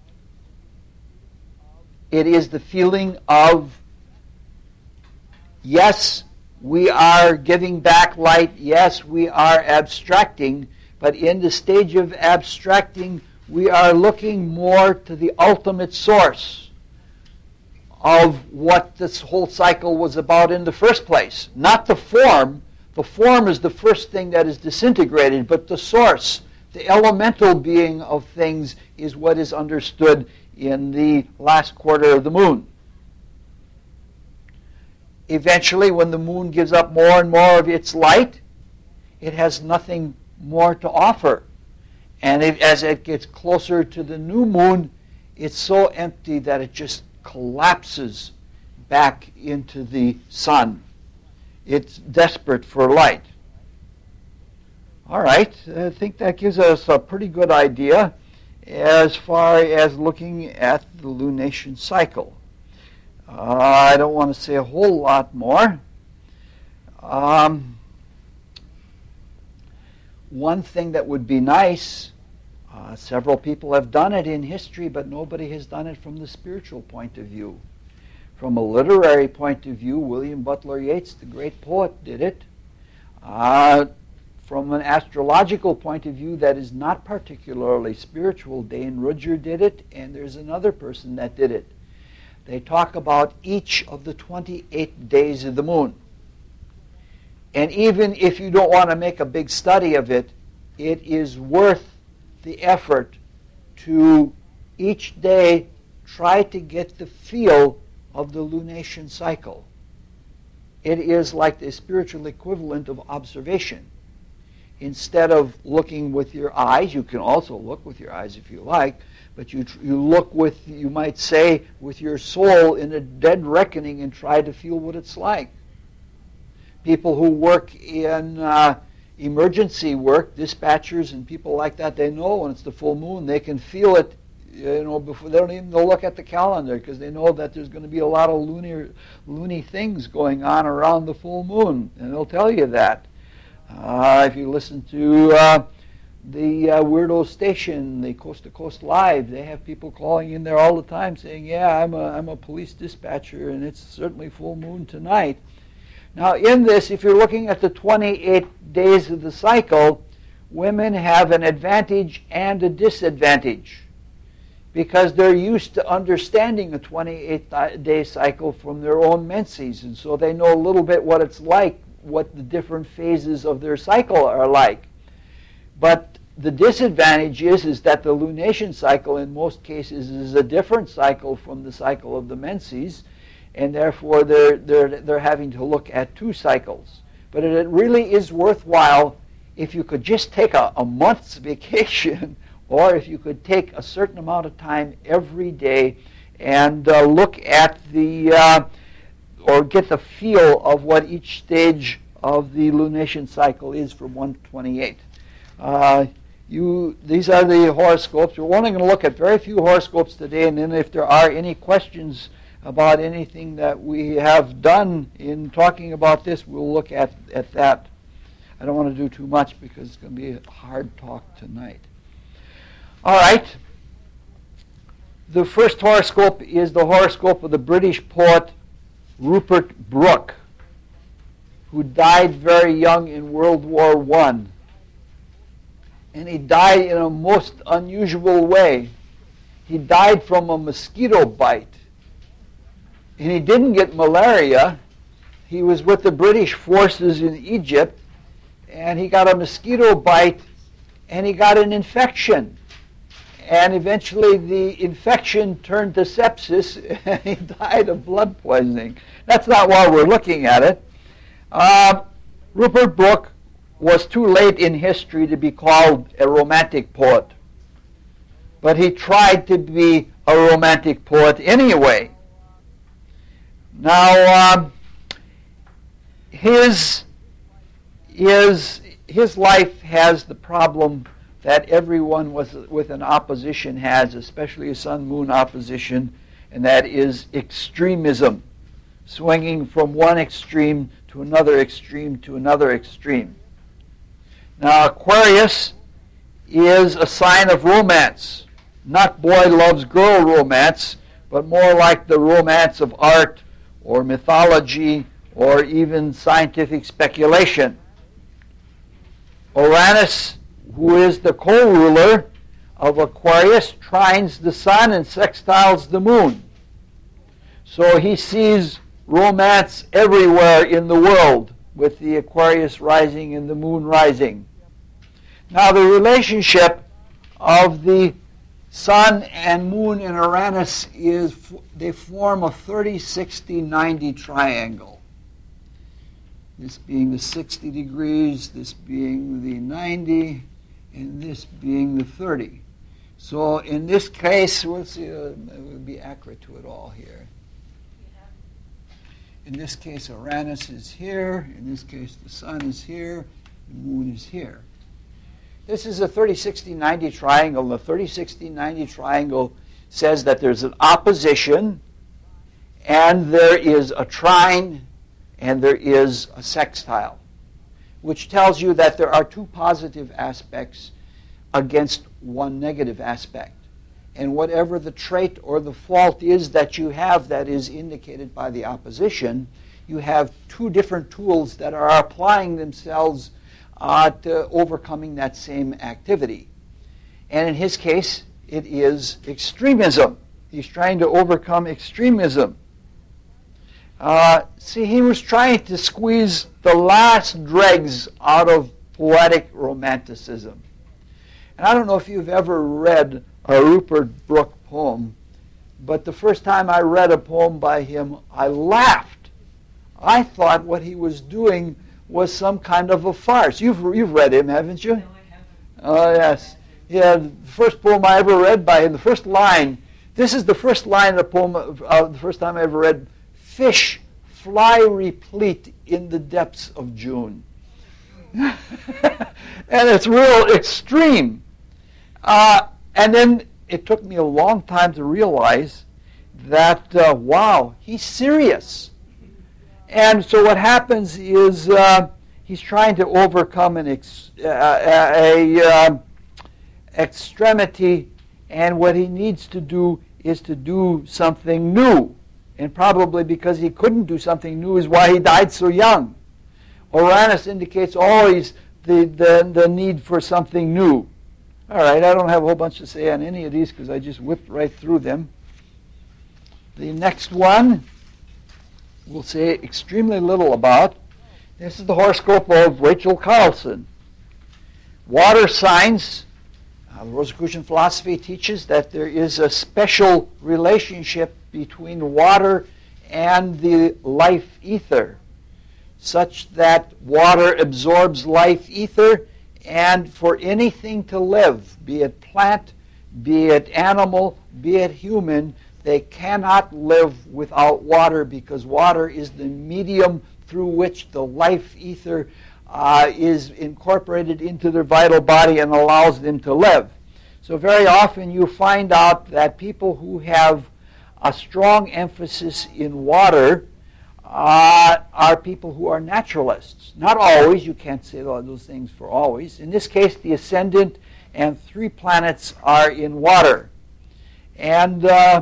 It is the feeling of, yes, we are giving back light, yes, we are abstracting, but in the stage of abstracting, we are looking more to the ultimate source of what this whole cycle was about in the first place. Not the form. The form is the first thing that is disintegrated, but the source, the elemental being of things, is what is understood in the last quarter of the moon. Eventually, when the moon gives up more and more of its light, it has nothing more to offer. And it, as it gets closer to the new moon, it's so empty that it just collapses back into the sun. It's desperate for light. All right, I think that gives us a pretty good idea as far as looking at the lunation cycle. Uh, I don't want to say a whole lot more. Um, one thing that would be nice, uh, several people have done it in history, but nobody has done it from the spiritual point of view. From a literary point of view, William Butler Yeats, the great poet, did it. Uh, from an astrological point of view that is not particularly spiritual, Dane Rudger did it, and there's another person that did it. They talk about each of the twenty-eight days of the moon. And even if you don't want to make a big study of it, it is worth the effort to each day try to get the feel of the lunation cycle. It is like the spiritual equivalent of observation. Instead of looking with your eyes, you can also look with your eyes if you like, but you you look with, you might say, with your soul in a dead reckoning and try to feel what it's like. People who work in uh, emergency work, dispatchers and people like that, they know when it's the full moon. They can feel it, you know, before they don't even go look at the calendar, because they know that there's going to be a lot of loony, loony things going on around the full moon, and they'll tell you that. Uh, if you listen to uh, the uh, Weirdo Station, the Coast to Coast Live, they have people calling in there all the time saying, yeah, I'm a, I'm a police dispatcher, and it's certainly full moon tonight. Now, in this, if you're looking at the twenty-eight days of the cycle, women have an advantage and a disadvantage because they're used to understanding a twenty-eight day cycle from their own menses, and so they know a little bit what it's like, what the different phases of their cycle are like. But the disadvantage is, is that the lunation cycle in most cases is a different cycle from the cycle of the menses, and therefore they're, they're, they're having to look at two cycles. But it really is worthwhile if you could just take a, a month's vacation, or if you could take a certain amount of time every day and uh, look at the, uh, or get the feel of what each stage of the lunation cycle is from one to twenty-eight. Uh, you, these are the horoscopes. We're only going to look at very few horoscopes today, and then if there are any questions about anything that we have done in talking about this, we'll look at, at that. I don't want to do too much because it's going to be a hard talk tonight. All right. The first horoscope is the horoscope of the British poet Rupert Brooke, who died very young in World War One. And he died in a most unusual way. He died from a mosquito bite. And he didn't get malaria. He was with the British forces in Egypt, and he got a mosquito bite, and he got an infection. And eventually the infection turned to sepsis, and he died of blood poisoning. That's not why we're looking at it. Uh, Rupert Brooke was too late in history to be called a romantic poet. But he tried to be a romantic poet anyway. Now, um, his, his, his life has the problem that everyone with, with an opposition has, especially a sun-moon opposition, and that is extremism, swinging from one extreme to another extreme to another extreme. Now, Aquarius is a sign of romance. Not boy loves girl romance, but more like the romance of art or mythology or even scientific speculation. Uranus, who is the co-ruler of Aquarius, trines the sun and sextiles the moon. So he sees romance everywhere in the world with the Aquarius rising and the moon rising. Now the relationship of the sun and moon in Uranus is, they form a thirty, sixty, ninety triangle. This being the sixty degrees, this being the ninety, and this being the thirty. So in this case, we'll see, uh, we'll be accurate to it all here. In this case, Uranus is here. In this case, the sun is here. The moon is here. This is a thirty, sixty, ninety triangle. The thirty, sixty, ninety triangle says that there's an opposition, and there is a trine, and there is a sextile, which tells you that there are two positive aspects against one negative aspect. And whatever the trait or the fault is that you have that is indicated by the opposition, you have two different tools that are applying themselves uh, to overcoming that same activity. And in his case, it is extremism. He's trying to overcome extremism. Uh, see, he was trying to squeeze the last dregs out of poetic romanticism. And I don't know if you've ever read a Rupert Brooke poem, but the first time I read a poem by him, I laughed. I thought what he was doing was some kind of a farce. You've you've read him, haven't you? No, I haven't. Oh, yes. Yeah, the first poem I ever read by him, the first line, this is the first line of the poem, uh, the first time I ever read, "Fish fly replete in the depths of June." And it's real extreme. Uh, and then it took me a long time to realize that, uh, wow, he's serious. And so what happens is uh, he's trying to overcome an ex- uh, a, a uh, extremity, and what he needs to do is to do something new. And probably because he couldn't do something new is why he died so young. Uranus indicates always the, the, the need for something new. All right, I don't have a whole bunch to say on any of these because I just whipped right through them. The next one we'll say extremely little about. This is the horoscope of Rachel Carlson. Water signs. Uh, the Rosicrucian philosophy teaches that there is a special relationship between water and the life ether, such that water absorbs life ether, and for anything to live, be it plant, be it animal, be it human, they cannot live without water because water is the medium through which the life ether uh, is incorporated into their vital body and allows them to live. So very often you find out that people who have a strong emphasis in water uh, are people who are naturalists. Not always. You can't say those things for always. In this case, the ascendant and three planets are in water. And uh,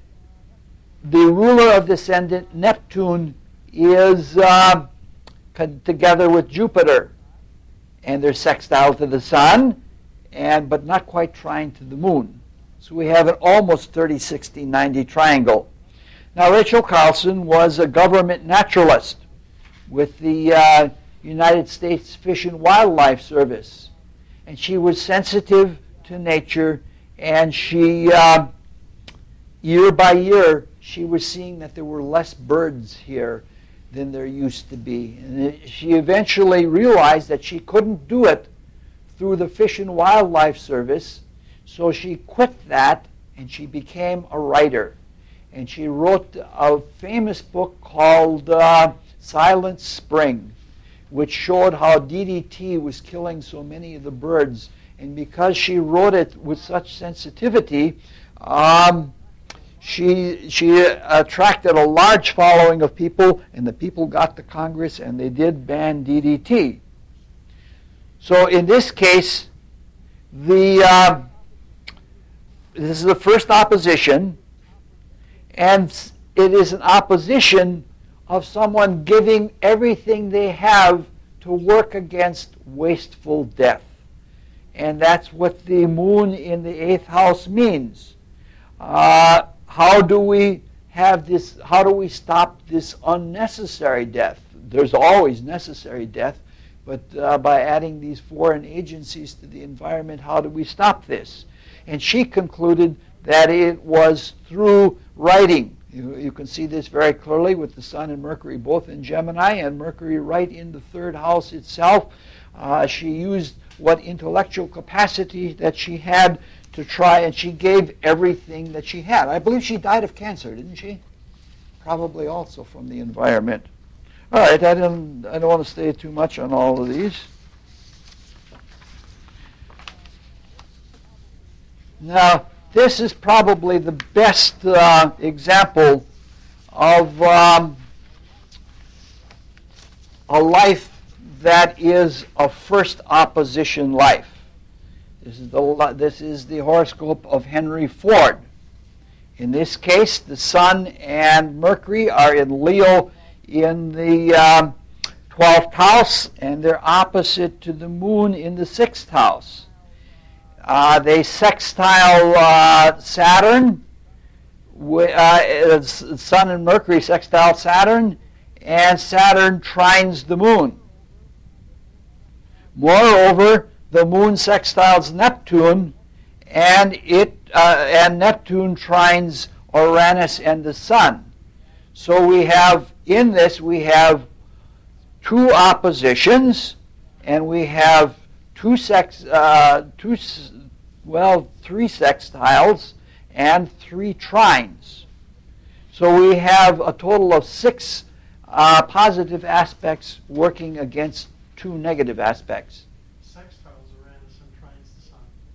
the ruler of the ascendant, Neptune, is uh, together with Jupiter. And they're sextile to the sun, and but not quite trine to the moon. So we have an almost thirty, sixty, ninety triangle. Now, Rachel Carlson was a government naturalist with the uh, United States Fish and Wildlife Service. And she was sensitive to nature, and she, uh, year by year, she was seeing that there were less birds here than there used to be. And it, she eventually realized that she couldn't do it through the Fish and Wildlife Service, so she quit that and she became a writer. And she wrote a famous book called uh, Silent Spring, which showed how D D T was killing so many of the birds. And because she wrote it with such sensitivity, um, she, she attracted a large following of people, and the people got to Congress and they did ban D D T. So in this case, the uh, this is the first opposition, and it is an opposition of someone giving everything they have to work against wasteful death. And that's what the moon in the eighth house means. Uh, how do we have this, how do we stop this unnecessary death? There's always necessary death, but uh, by adding these foreign agencies to the environment, how do we stop this? And she concluded that it was through writing. You, you can see this very clearly with the Sun and Mercury both in Gemini, and Mercury right in the third house itself. Uh, she used what intellectual capacity that she had to try, and she gave everything that she had. I believe she died of cancer, didn't she? Probably also from the environment. All right, I don't, I don't want to stay too much on all of these. Now, this is probably the best uh, example of um, a life that is a first opposition life. This is the this is the horoscope of Henry Ford. In this case, the Sun and Mercury are in Leo in the um, twelfth house, and they're opposite to the Moon in the sixth house. Uh, they sextile uh, Saturn. Uh, Sun and Mercury sextile Saturn, and Saturn trines the Moon. Moreover, the Moon sextiles Neptune, and it uh, and Neptune trines Uranus and the Sun. So we have in this we have two oppositions, and we have two sex uh, two well three sextiles and three trines. So we have a total of six uh, positive aspects working against two negative aspects. Sextiles Uranus and trines the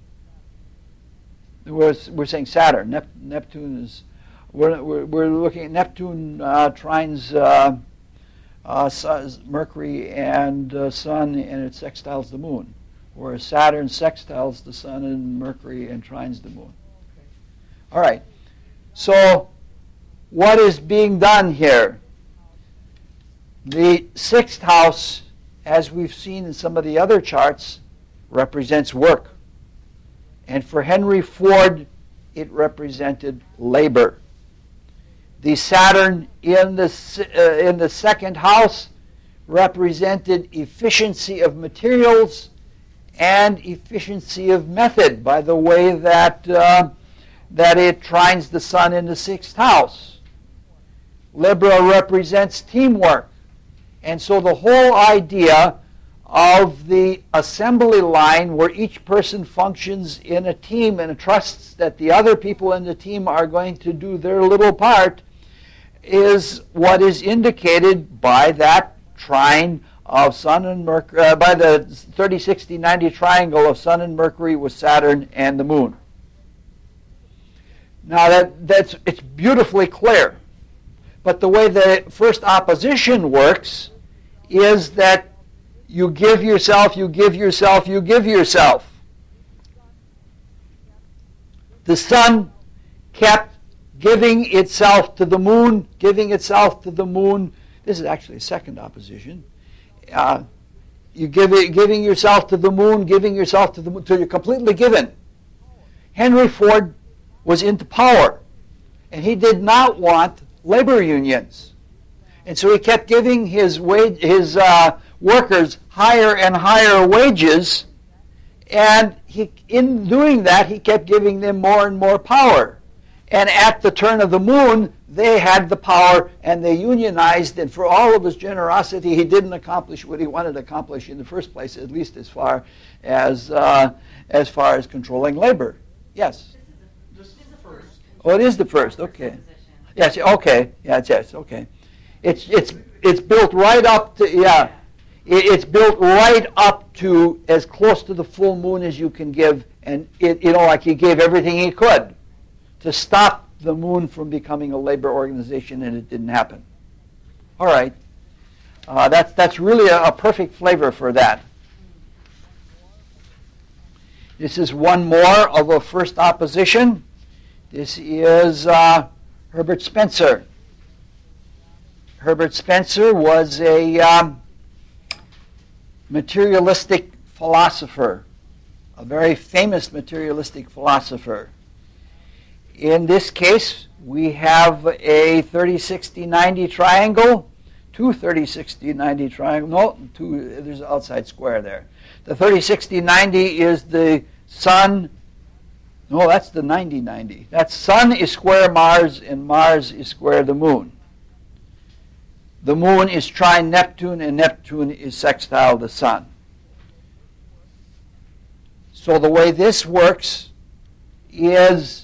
Sun. We're, we're saying Saturn. Nep- Neptune is, we're, we're, we're looking at Neptune uh, trines uh, uh, Mercury and uh, Sun, and it sextiles the Moon. Whereas Saturn sextiles the Sun and Mercury and trines the Moon. Okay. All right. So what is being done here? The sixth house, as we've seen in some of the other charts, represents work. And for Henry Ford, it represented labor. The Saturn in the, uh, in the second house represented efficiency of materials and efficiency of method by the way that, uh, that it trines the Sun in the sixth house. Libra represents teamwork. And so the whole idea of the assembly line where each person functions in a team and trusts that the other people in the team are going to do their little part is what is indicated by that trine of Sun and Mercury, uh, by the thirty, sixty, ninety triangle of Sun and Mercury with Saturn and the Moon. Now that that's it's beautifully clear. But the way the first opposition works is that you give yourself, you give yourself, you give yourself. The Sun kept giving itself to the Moon, giving itself to the Moon. This is actually a second opposition. Uh, you give it, giving yourself to the Moon, giving yourself to the Moon, till you're completely given. Henry Ford was into power, and he did not want labor unions. And so he kept giving his wage, his uh, workers higher and higher wages, and he, in doing that, he kept giving them more and more power. And at the turn of the Moon, they had the power, and they unionized, and for all of his generosity, he didn't accomplish what he wanted to accomplish in the first place, at least as far as, uh, as, far as controlling labor. Yes? This is the first. Oh, it is the first, okay. Yes, okay, yes, yes, okay. It's it's it's built right up to yeah, it, it's built right up to as close to the full moon as you can give, and it you know like he gave everything he could to stop the moon from becoming a labor organization, and it didn't happen. All right, uh, that's that's really a, a perfect flavor for that. This is one more of a first opposition. This is uh, Herbert Spencer. Herbert Spencer was a um, materialistic philosopher, a very famous materialistic philosopher. In this case, we have a thirty, sixty, ninety triangle, two thirty, sixty, ninety triangle. No, two, there's an outside square there. The thirty, sixty, ninety is the Sun. No, that's the ninety, ninety. That Sun is square Mars, and Mars is square the Moon. The Moon is trine Neptune, and Neptune is sextile the Sun. So the way this works is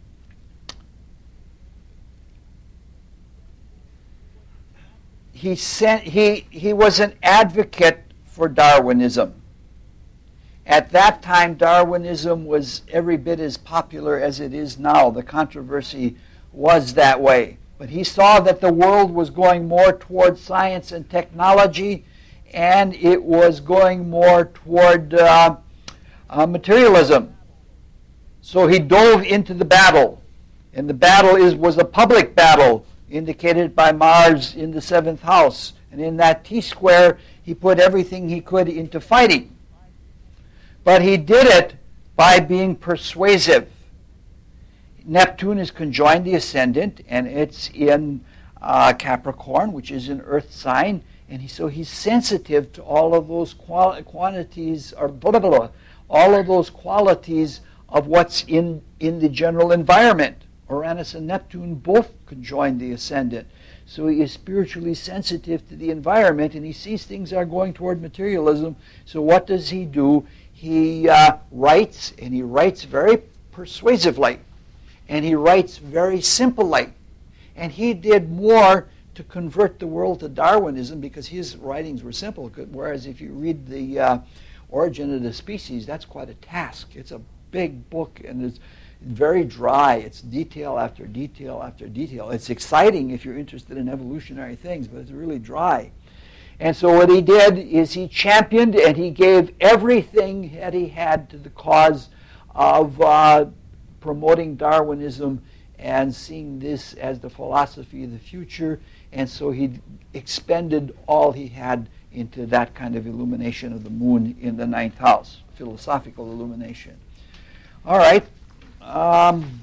he sent, he he was an advocate for Darwinism. At that time, Darwinism was every bit as popular as it is now. The controversy was that way. But he saw that the world was going more toward science and technology, and it was going more toward uh, uh, materialism. So he dove into the battle. And the battle is was a public battle, indicated by Mars in the seventh house. And in that T-square, he put everything he could into fighting. But he did it by being persuasive. Neptune is conjoined the ascendant, and it's in uh, Capricorn, which is an earth sign. And he, so he's sensitive to all of those qual- quantities, or blah, blah, blah, all of those qualities of what's in, in the general environment. Uranus and Neptune both conjoin the ascendant. So he is spiritually sensitive to the environment, and he sees things are going toward materialism. So what does he do? He uh, writes, and he writes very persuasively, and he writes very simply. And he did more to convert the world to Darwinism because his writings were simple, whereas if you read the uh, Origin of the Species, that's quite a task. It's a big book, and it's very dry. It's detail after detail after detail. It's exciting if you're interested in evolutionary things, but it's really dry. And so what he did is he championed and he gave everything that he had to the cause of uh, promoting Darwinism and seeing this as the philosophy of the future. And so he expended all he had into that kind of illumination of the moon in the ninth house, philosophical illumination. All right. Um,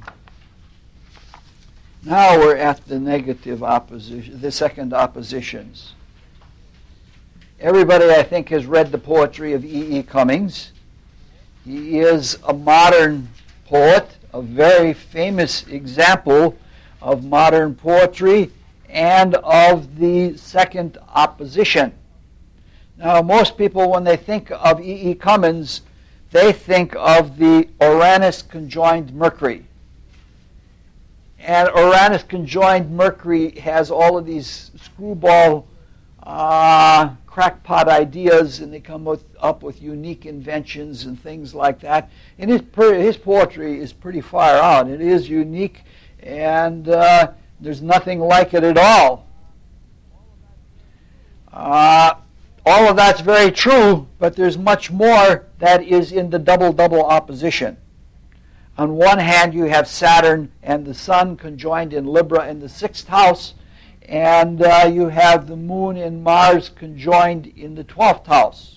now we're at the negative opposition, the second oppositions. Everybody, I think, has read the poetry of E E. Cummings. He is a modern poet, a very famous example of modern poetry and of the second opposition. Now, most people, when they think of E E. Cummings, they think of the Uranus conjoined Mercury. And Uranus conjoined Mercury has all of these screwball uh, crackpot ideas, and they come with, up with unique inventions and things like that. And his, his poetry is pretty far out. It is unique, and uh, there's nothing like it at all. Uh, all of that's very true, but there's much more that is in the double-double opposition. On one hand, you have Saturn and the Sun conjoined in Libra in the sixth house, and uh, you have the Moon and Mars conjoined in the twelfth house.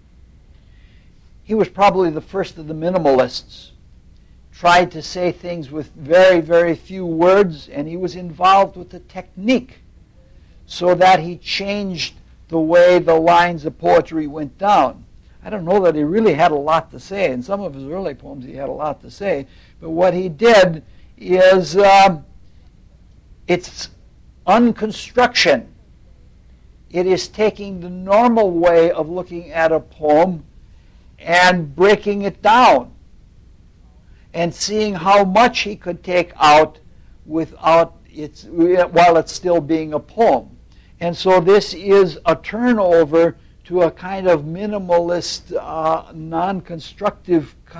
He was probably the first of the minimalists. Tried to say things with very, very few words, and he was involved with the technique so that he changed the way the lines of poetry went down. I don't know that he really had a lot to say. In some of his early poems he had a lot to say, but what he did is um, it's unconstruction. It is taking the normal way of looking at a poem and breaking it down and seeing how much he could take out without its, while it's still being a poem. And so this is a turnover to a kind of minimalist, uh, non-constructive